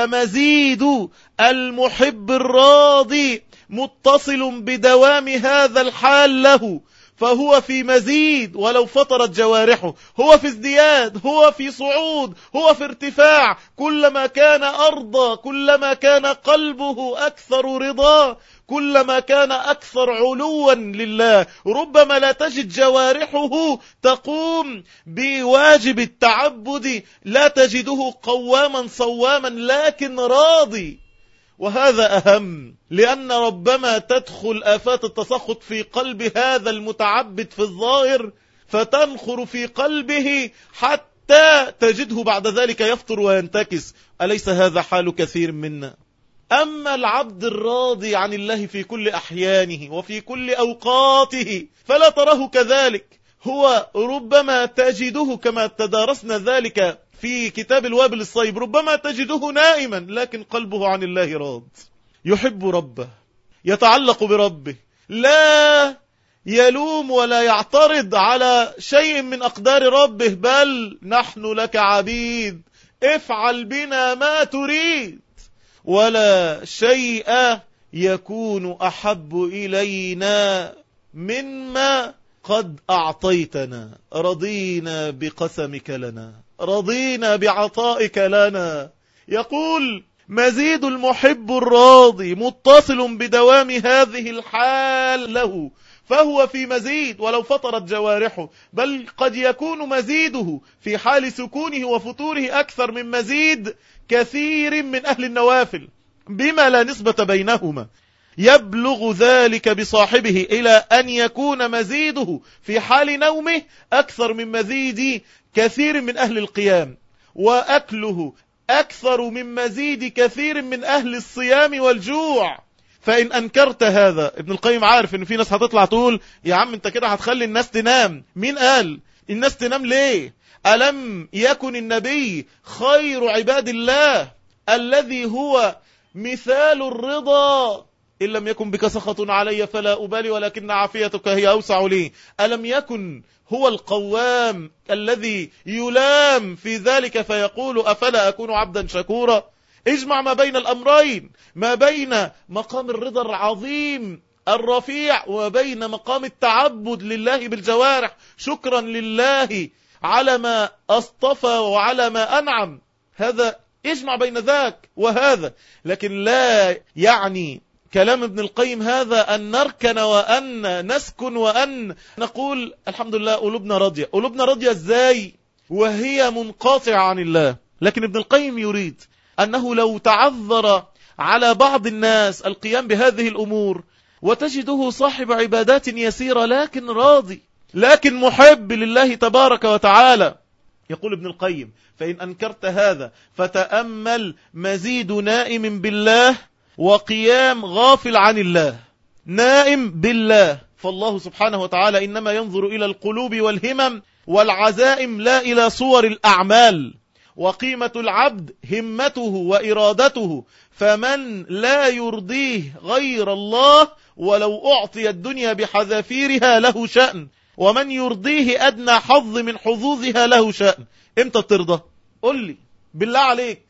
فمزيد المحب الراضي متصل بدوام هذا الحال له، فهو في مزيد ولو فطرت جوارحه، هو في ازدياد، هو في صعود، هو في ارتفاع. كلما كان أرضى، كلما كان قلبه أكثر رضا، كلما كان أكثر علوا لله. ربما لا تجد جوارحه تقوم بواجب التعبد، لا تجده قواما صواما، لكن راضي. وهذا أهم، لأن ربما تدخل آفات التسخط في قلب هذا المتعبد في الظاهر، فتنخر في قلبه حتى تجده بعد ذلك يفطر وينتكس. أليس هذا حال كثير منا؟ أما العبد الراضي عن الله في كل أحيانه وفي كل أوقاته فلا تراه كذلك. هو ربما تجده كما تدارسنا ذلك في كتاب الوابل الصيب، ربما تجده نائما لكن قلبه عن الله راض، يحب ربه، يتعلق بربه، لا يلوم ولا يعترض على شيء من أقدار ربه، بل نحن لك عبيد، افعل بنا ما تريد. ولا شيء يكون أحب إلينا مما قد أعطيتنا، رضينا بقسمك لنا، رضينا بعطائك لنا. يقول: مزيد المحب الراضي متصل بدوام هذه الحال له، فهو في مزيد ولو فطرت جوارحه، بل قد يكون مزيده في حال سكونه وفطوره أكثر من مزيد كثير من أهل النوافل، بما لا نسبة بينهما. يبلغ ذلك بصاحبه إلى أن يكون مزيده في حال نومه أكثر من مزيد كثير من أهل القيام، وأكله أكثر من مزيد كثير من أهل الصيام والجوع. فإن أنكرت هذا، ابن القيم عارف إن في ناس هتطلع تقول: يا عم انت كده هتخلي الناس تنام. مين قال الناس تنام؟ ليه؟ ألم يكن النبي خير عباد الله الذي هو مثال الرضا؟ إن لم يكن بك سخط علي فلا أبالي ولكن عافيتك هي أوسع لي. ألم يكن هو القوام الذي يلام في ذلك فيقول: أفلا أكون عبدا شكورا؟ اجمع ما بين الأمرين، ما بين مقام الرضا العظيم الرفيع وبين مقام التعبد لله بالجوارح، شكرا لله على ما اصطفى وعلى ما أنعم. هذا اجمع بين ذاك وهذا. لكن لا يعني كلام ابن القيم هذا أن نركن وأن نسكن وأن نقول الحمد لله قلوبنا راضية. قلوبنا راضية ازاي وهي منقطعة عن الله؟ لكن ابن القيم يريد أنه لو تعذر على بعض الناس القيام بهذه الأمور وتجده صاحب عبادات يسيرة لكن راضي، لكن محب لله تبارك وتعالى. يقول ابن القيم: فإن أنكرت هذا فتأمل مزيد نائم بالله وقيام غافل عن الله. نائم بالله، فالله سبحانه وتعالى إنما ينظر إلى القلوب والهمم والعزائم لا إلى صور الأعمال. وقيمة العبد همته وإرادته، فمن لا يرضيه غير الله ولو أعطي الدنيا بحذافيرها له شأن، ومن يرضيه أدنى حظ من حظوظها له شأن. امتى ترضى؟ قل لي بالله عليك،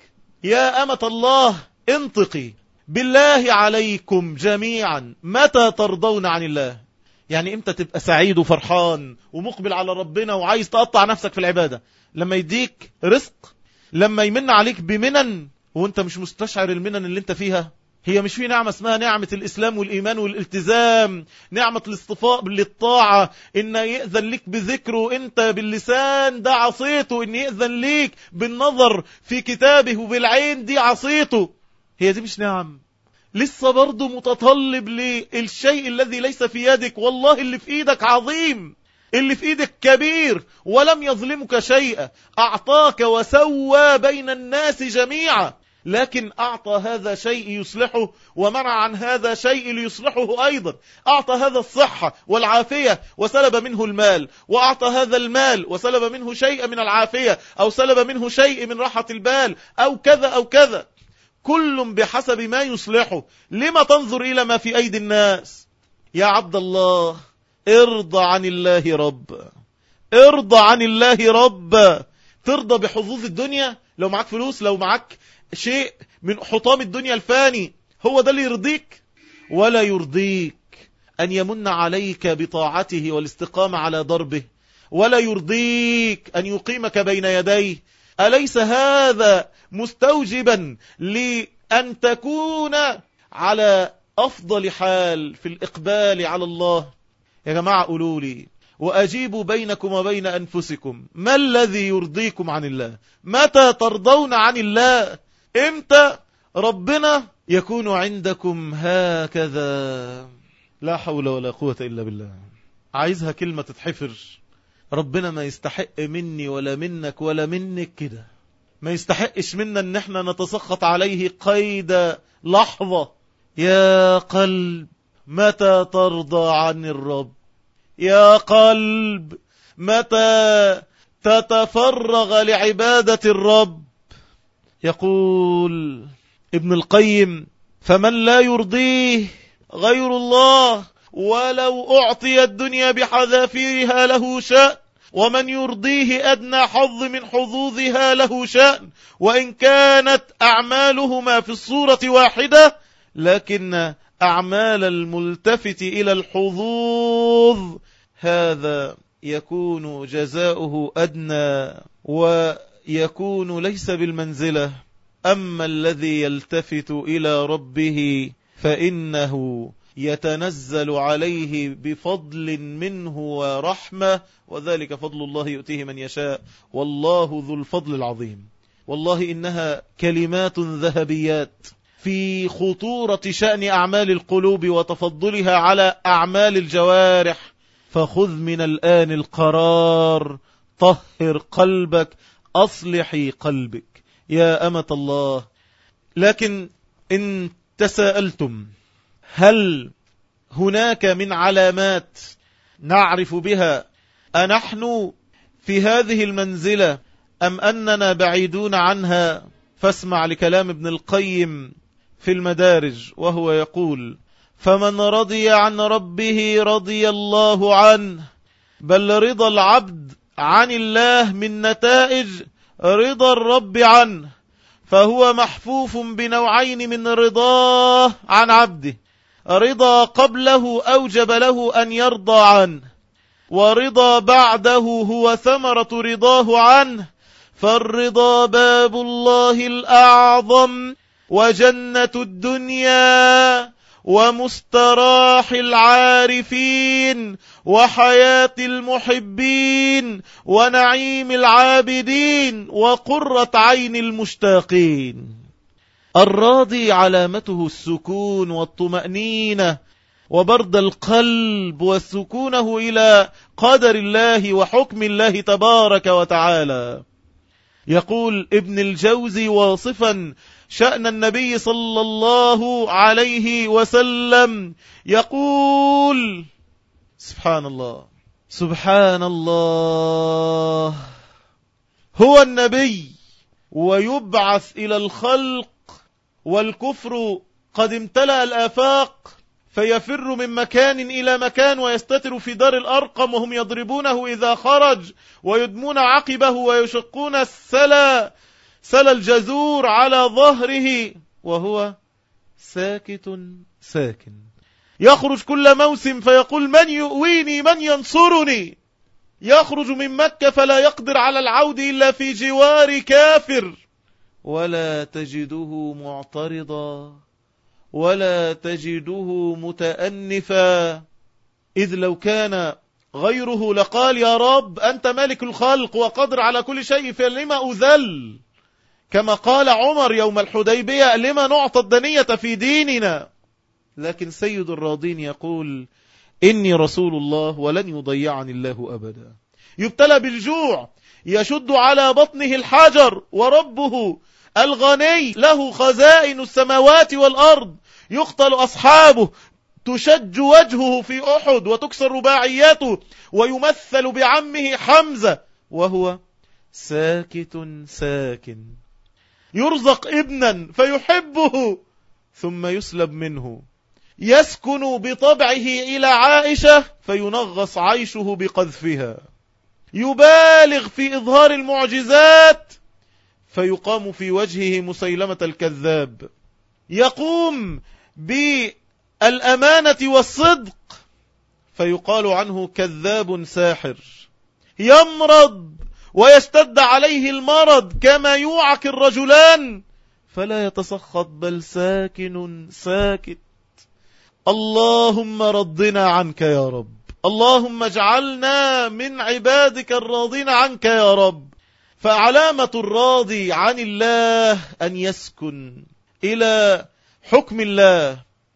يا أمة الله انطقي بالله عليكم جميعا متى ترضون عن الله؟ يعني امتى تبقى سعيد وفرحان ومقبل على ربنا وعايز تقطع نفسك في العبادة؟ لما يديك رزق، لما يمن عليك بمنن وانت مش مستشعر المنن اللي انت فيها. هي مش في نعمة اسمها نعمة الإسلام والإيمان والالتزام، نعمة الاصطفاء للطاعة، إن يأذن لك بذكره انت باللسان ده عصيته، إن يأذن لك بالنظر في كتابه وبالعين دي عصيته. هي دي مش نعم؟ لسه برضو متطلب للشيء الذي ليس في يدك. والله اللي في ايدك عظيم، اللي في ايدك كبير، ولم يظلمك شيئا، اعطاك وسوى بين الناس جميعا، لكن اعطى هذا شيء يصلحه ومنع عن هذا شيء ليصلحه ايضا. اعطى هذا الصحة والعافية وسلب منه المال، واعطى هذا المال وسلب منه شيء من العافية، او سلب منه شيء من راحة البال، او كذا او كذا، كل بحسب ما يصلحه. لما تنظر إلى ما في أيدي الناس؟ يا عبد الله ارضى عن الله رب، ارضى عن الله رب. ترضى بحظوظ الدنيا؟ لو معك فلوس، لو معك شيء من حطام الدنيا الفاني، هو ده اللي يرضيك؟ ولا يرضيك أن يمن عليك بطاعته والاستقامة على ضربه، ولا يرضيك أن يقيمك بين يديه. أليس هذا مستوجبا لأن تكون على أفضل حال في الإقبال على الله؟ يا جماعة قولوا لي وأجيبوا بينكم وبين أنفسكم، ما الذي يرضيكم عن الله؟ متى ترضون عن الله؟ إمتى ربنا يكون عندكم هكذا؟ لا حول ولا قوة إلا بالله. عايزها كلمة تتحفر. ربنا ما يستحق مني ولا منك ولا منك كده، ما يستحقش منا ان احنا نتسخط عليه قيد لحظة. يا قلب متى ترضى عن الرب؟ يا قلب متى تتفرغ لعبادة الرب؟ يقول ابن القيم: فمن لا يرضيه غير الله ولو أعطي الدنيا بحذافيرها له شأن، ومن يرضيه أدنى حظ من حظوظها له شأن، وإن كانت أعمالهما في الصورة واحدة، لكن أعمال الملتفت إلى الحظوظ هذا يكون جزاؤه أدنى ويكون ليس بالمنزلة. أما الذي يلتفت إلى ربه فإنه يتنزل عليه بفضل منه ورحمة، وذلك فضل الله يؤتيه من يشاء، والله ذو الفضل العظيم. والله إنها كلمات ذهبيات في خطورة شأن أعمال القلوب وتفضلها على أعمال الجوارح. فخذ من الآن القرار، طهر قلبك، أصلحي قلبك يا أمة الله. لكن إن تساءلتم هل هناك من علامات نعرف بها أنحن في هذه المنزلة أم أننا بعيدون عنها؟ فاسمع لكلام ابن القيم في المدارج وهو يقول: فمن رضي عن ربه رضي الله عنه، بل رضا العبد عن الله من نتائج رضا الرب عنه، فهو محفوف بنوعين من رضاه عن عبده: رضا قبله أوجب له أن يرضى عنه، ورضا بعده هو ثمرة رضاه عنه. فالرضا باب الله الأعظم وجنة الدنيا ومستراح العارفين وحياة المحبين ونعيم العابدين وقرة عين المشتاقين. الراضي علامته السكون والطمأنينة وبرد القلب وسكونه إلى قدر الله وحكم الله تبارك وتعالى. يقول ابن الجوزي واصفا شأن النبي صلى الله عليه وسلم، يقول: سبحان الله سبحان الله، هو النبي ويبعث إلى الخلق والكفر قد امتلأ الآفاق، فيفر من مكان إلى مكان ويستتر في دار الأرقم وهم يضربونه إذا خرج ويدمون عقبه ويشقون السلا سل الجزور على ظهره وهو ساكت ساكن. يخرج كل موسم فيقول من يؤويني من ينصرني. يخرج من مكة فلا يقدر على العود إلا في جوار كافر، ولا تجده معترضا ولا تجده متأنفا، إذ لو كان غيره لقال يا رب أنت مالك الخلق وقدر على كل شيء فلما أذل، كما قال عمر يوم الحديبية لما نعطى الدنية في ديننا. لكن سيد الراضين يقول إني رسول الله ولن يضيعني الله أبدا. يبتلى بالجوع يشد على بطنه الحجر وربه الغني له خزائن السماوات والأرض، يقتل أصحابه، تشج وجهه في أحد وتكسر رباعياته، ويمثل بعمه حمزة وهو ساكت ساكن. يرزق ابنا فيحبه ثم يسلب منه، يسكن بطبعه إلى عائشة فينغص عيشه بقذفها، يبالغ في إظهار المعجزات فيقام في وجهه مسيلمة الكذاب، يقوم بالأمانة والصدق فيقال عنه كذاب ساحر، يمرض ويشتد عليه المرض كما يوعك الرجلان فلا يتسخط بل ساكن ساكت. اللهم رضنا عنك يا رب، اللهم اجعلنا من عبادك الراضين عنك يا رب. فعلامة الراضي عن الله أن يسكن إلى حكم الله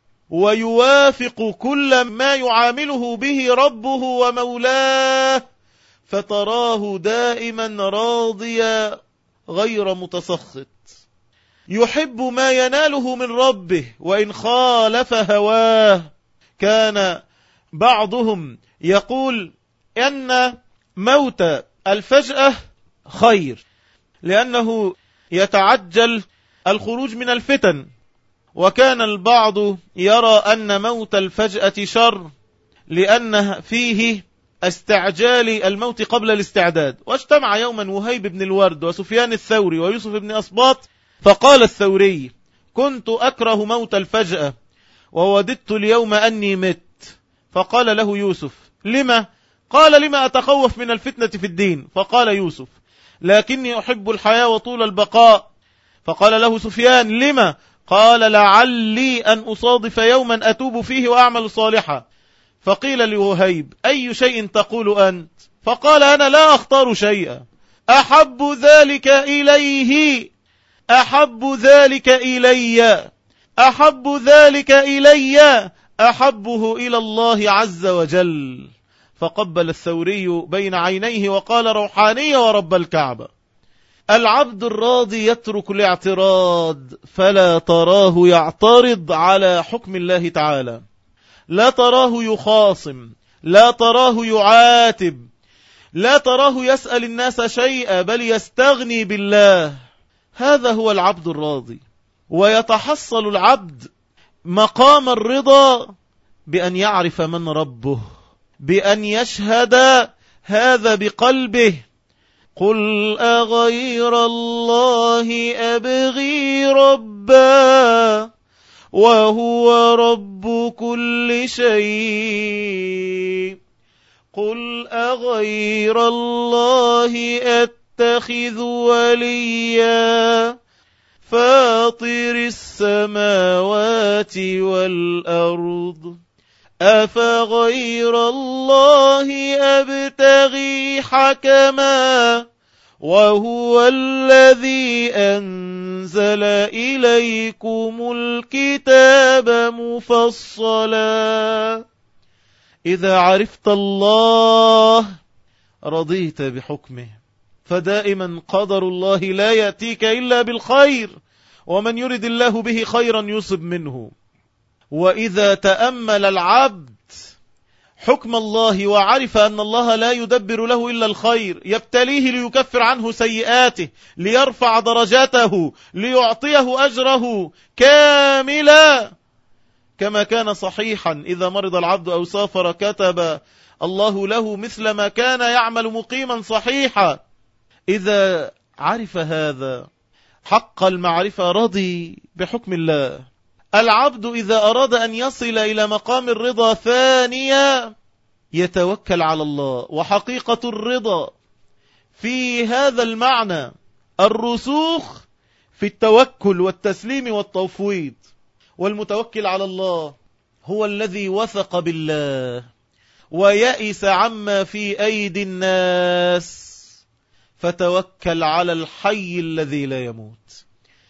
ويوافق كل ما يعامله به ربه ومولاه، فتراه دائما راضيا غير متسخط، يحب ما يناله من ربه وإن خالف هواه. كان بعضهم يقول أن موت الفجأة خير لأنه يتعجل الخروج من الفتن، وكان البعض يرى أن موت الفجأة شر لأن فيه استعجال الموت قبل الاستعداد. واجتمع يوما وهيب بن الورد وسفيان الثوري ويوسف بن أسباط، فقال الثوري كنت أكره موت الفجأة ووددت اليوم أني مت. فقال له يوسف لما؟ قال لما أتخوف من الفتنة في الدين؟ فقال يوسف لكني أحب الحياة وطول البقاء. فقال له سفيان لما؟ قال لعلي أن أصادف يوما أتوب فيه وأعمل صالحا. فقيل لوهيب أي شيء تقول أنت؟ فقال أنا لا أختار شيئا، أحب ذلك إليه، أحب ذلك إلي، أحب ذلك إلي، أحبه إلى الله عز وجل. فقبل الثوري بين عينيه وقال روحاني ورب الكعبة. العبد الراضي يترك الاعتراض فلا تراه يعترض على حكم الله تعالى، لا تراه يخاصم، لا تراه يعاتب، لا تراه يسأل الناس شيئا بل يستغني بالله. هذا هو العبد الراضي. ويتحصل العبد مقام الرضا بأن يعرف من ربه، بأن يشهد هذا بقلبه. قل أغير الله أبغي ربا وهو رب كل شيء، قل أغير الله أتخذ وليا فاطر السماوات والأرض أفغير الله أبتغي حكما وهو الذي أنزل إليكم الكتاب مفصلا. إذا عرفت الله رضيت بحكمه، فدائما قدر الله لا يأتيك إلا بالخير، ومن يرد الله به خيرا يصب منه. وإذا تأمل العبد حكم الله وعرف أن الله لا يدبر له إلا الخير، يبتليه ليكفر عنه سيئاته، ليرفع درجاته، ليعطيه أجره كاملا، كما كان صحيحا إذا مرض العبد أو سافر كتب الله له مثل ما كان يعمل مقيما صحيحا. إذا عرف هذا حق المعرفة رضي بحكم الله. العبد إذا أراد أن يصل إلى مقام الرضا ثانية يتوكل على الله. وحقيقة الرضا في هذا المعنى الرسوخ في التوكل والتسليم والتفويض. والمتوكل على الله هو الذي وثق بالله ويئس عما في أيدي الناس، فتوكل على الحي الذي لا يموت.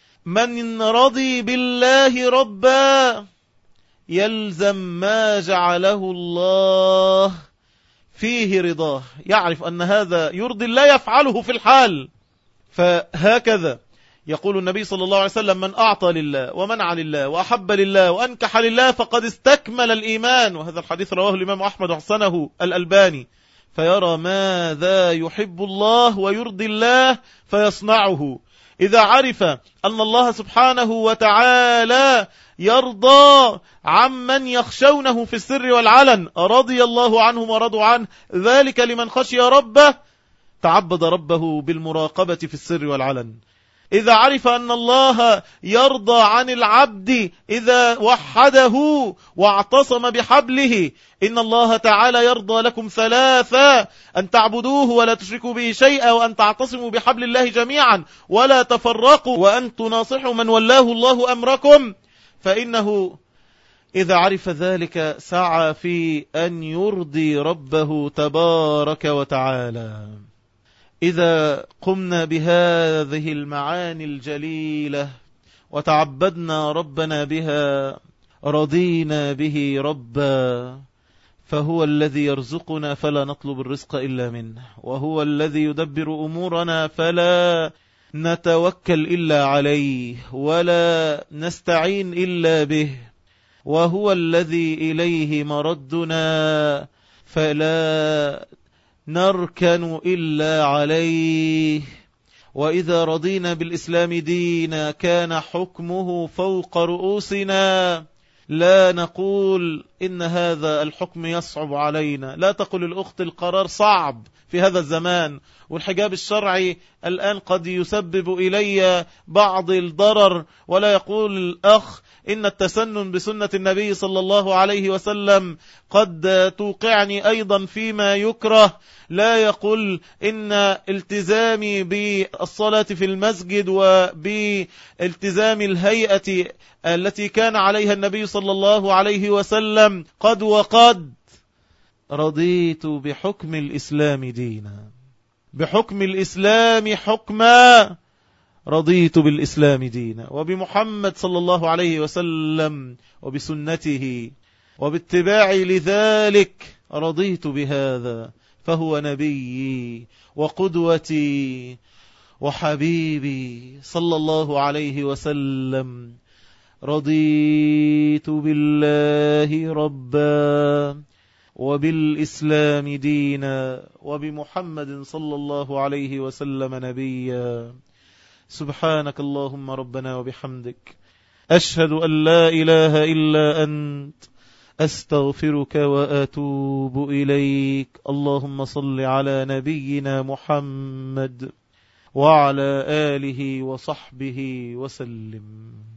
من رضي بالله ربا يلزم ما جعله الله فيه رضاه، يعرف أن هذا يرضي الله يفعله في الحال. فهكذا يقول النبي صلى الله عليه وسلم: من أعطى لله ومنع لله وأحب لله وأنكح لله فقد استكمل الإيمان. وهذا الحديث رواه الإمام أحمد وحسنه الألباني. فيرى ماذا يحب الله ويرضي الله فيصنعه. إذا عرف أن الله سبحانه وتعالى يرضى عمن يخشونه في السر والعلن، رضي الله عنهم ورضوا عنه، ذلك لمن خشي ربه، تعبد ربه بالمراقبة في السر والعلن. إذا عرف أن الله يرضى عن العبد إذا وحده واعتصم بحبله، إن الله تعالى يرضى لكم ثلاثة: أن تعبدوه ولا تشركوا به شيئا، وأن تعتصموا بحبل الله جميعا ولا تفرقوا، وأن تناصحوا من ولاه الله أمركم. فإنه إذا عرف ذلك سعى في أن يرضي ربه تبارك وتعالى. إذا قمنا بهذه المعاني الجليلة وتعبدنا ربنا بها رضينا به ربا، فهو الذي يرزقنا فلا نطلب الرزق إلا منه، وهو الذي يدبر أمورنا فلا نتوكل إلا عليه ولا نستعين إلا به، وهو الذي إليه مردنا فلا نركن إلا عليه. وإذا رضينا بالإسلام دينا كان حكمه فوق رؤوسنا، لا نقول إن هذا الحكم يصعب علينا. لا تقول الأخت القرار صعب في هذا الزمان، والحجاب الشرعي الآن قد يسبب إلي بعض الضرر، ولا يقول الأخ إن التسنن بسنة النبي صلى الله عليه وسلم قد توقعني أيضا فيما يكره. لا يقول إن التزامي بالصلاة في المسجد وبالتزام الهيئة التي كان عليها النبي صلى الله عليه وسلم قد وقد رضيت بحكم الإسلام دينا، بحكم الإسلام حكما، رضيت بالإسلام دينا، وبمحمد صلى الله عليه وسلم وبسنته وباتباعي لذلك رضيت بهذا، فهو نبيي وقدوتي وحبيبي صلى الله عليه وسلم. رضيت بالله ربا وبالإسلام دينا وبمحمد صلى الله عليه وسلم نبيا. سبحانك اللهم ربنا وبحمدك، أشهد أن لا إله إلا أنت، أستغفرك وأتوب إليك. اللهم صل على نبينا محمد وعلى آله وصحبه وسلم.